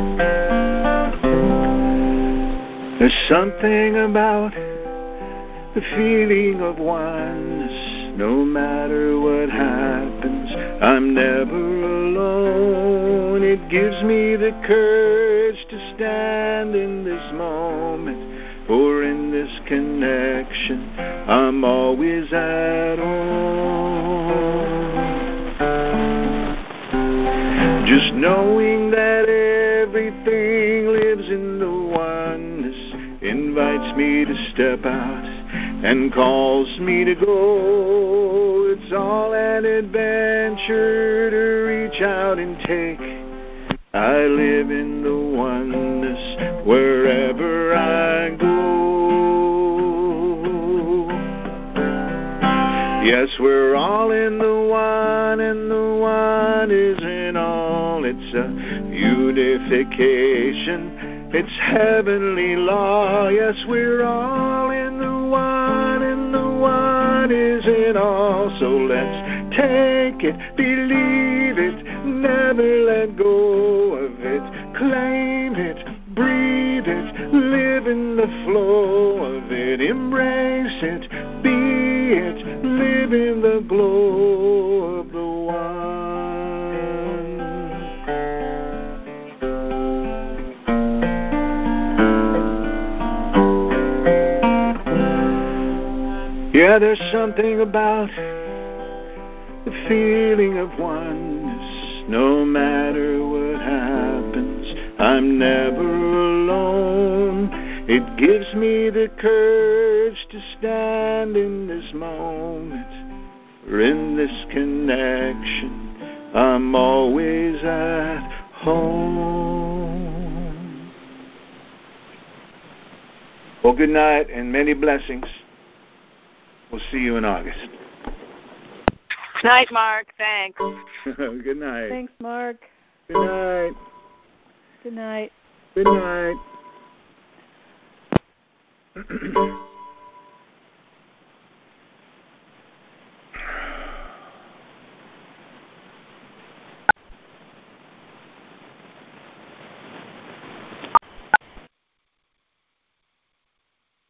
S1: There's something about the feeling of oneness. No matter what happens, I'm never alone. It gives me the courage to stand in this moment, for in this connection, I'm always at home. Just knowing that everything lives in the oneness invites me to step out and calls me to go. It's all an adventure to reach out and take. I live in the oneness wherever I go. Yes, we're all in the one, and the one is in all. It's a unification. It's heavenly law. Yes, we're all in the one, and the one is in all. So let's take it, believe it, never let go of it. Claim it, breathe it, live in the flow of it. Embrace it, be it, live in the glow of the one. Yeah, there's something about the feeling of oneness. No matter what happens, I'm never alone. It gives me the courage to stand in this moment, or in this connection, I'm always at home. Well, good night and many blessings. We'll see you in August.
S3: Night, Mark. Thanks.
S1: Good night.
S2: Thanks, Mark.
S1: Good night.
S2: Good night.
S1: Good night.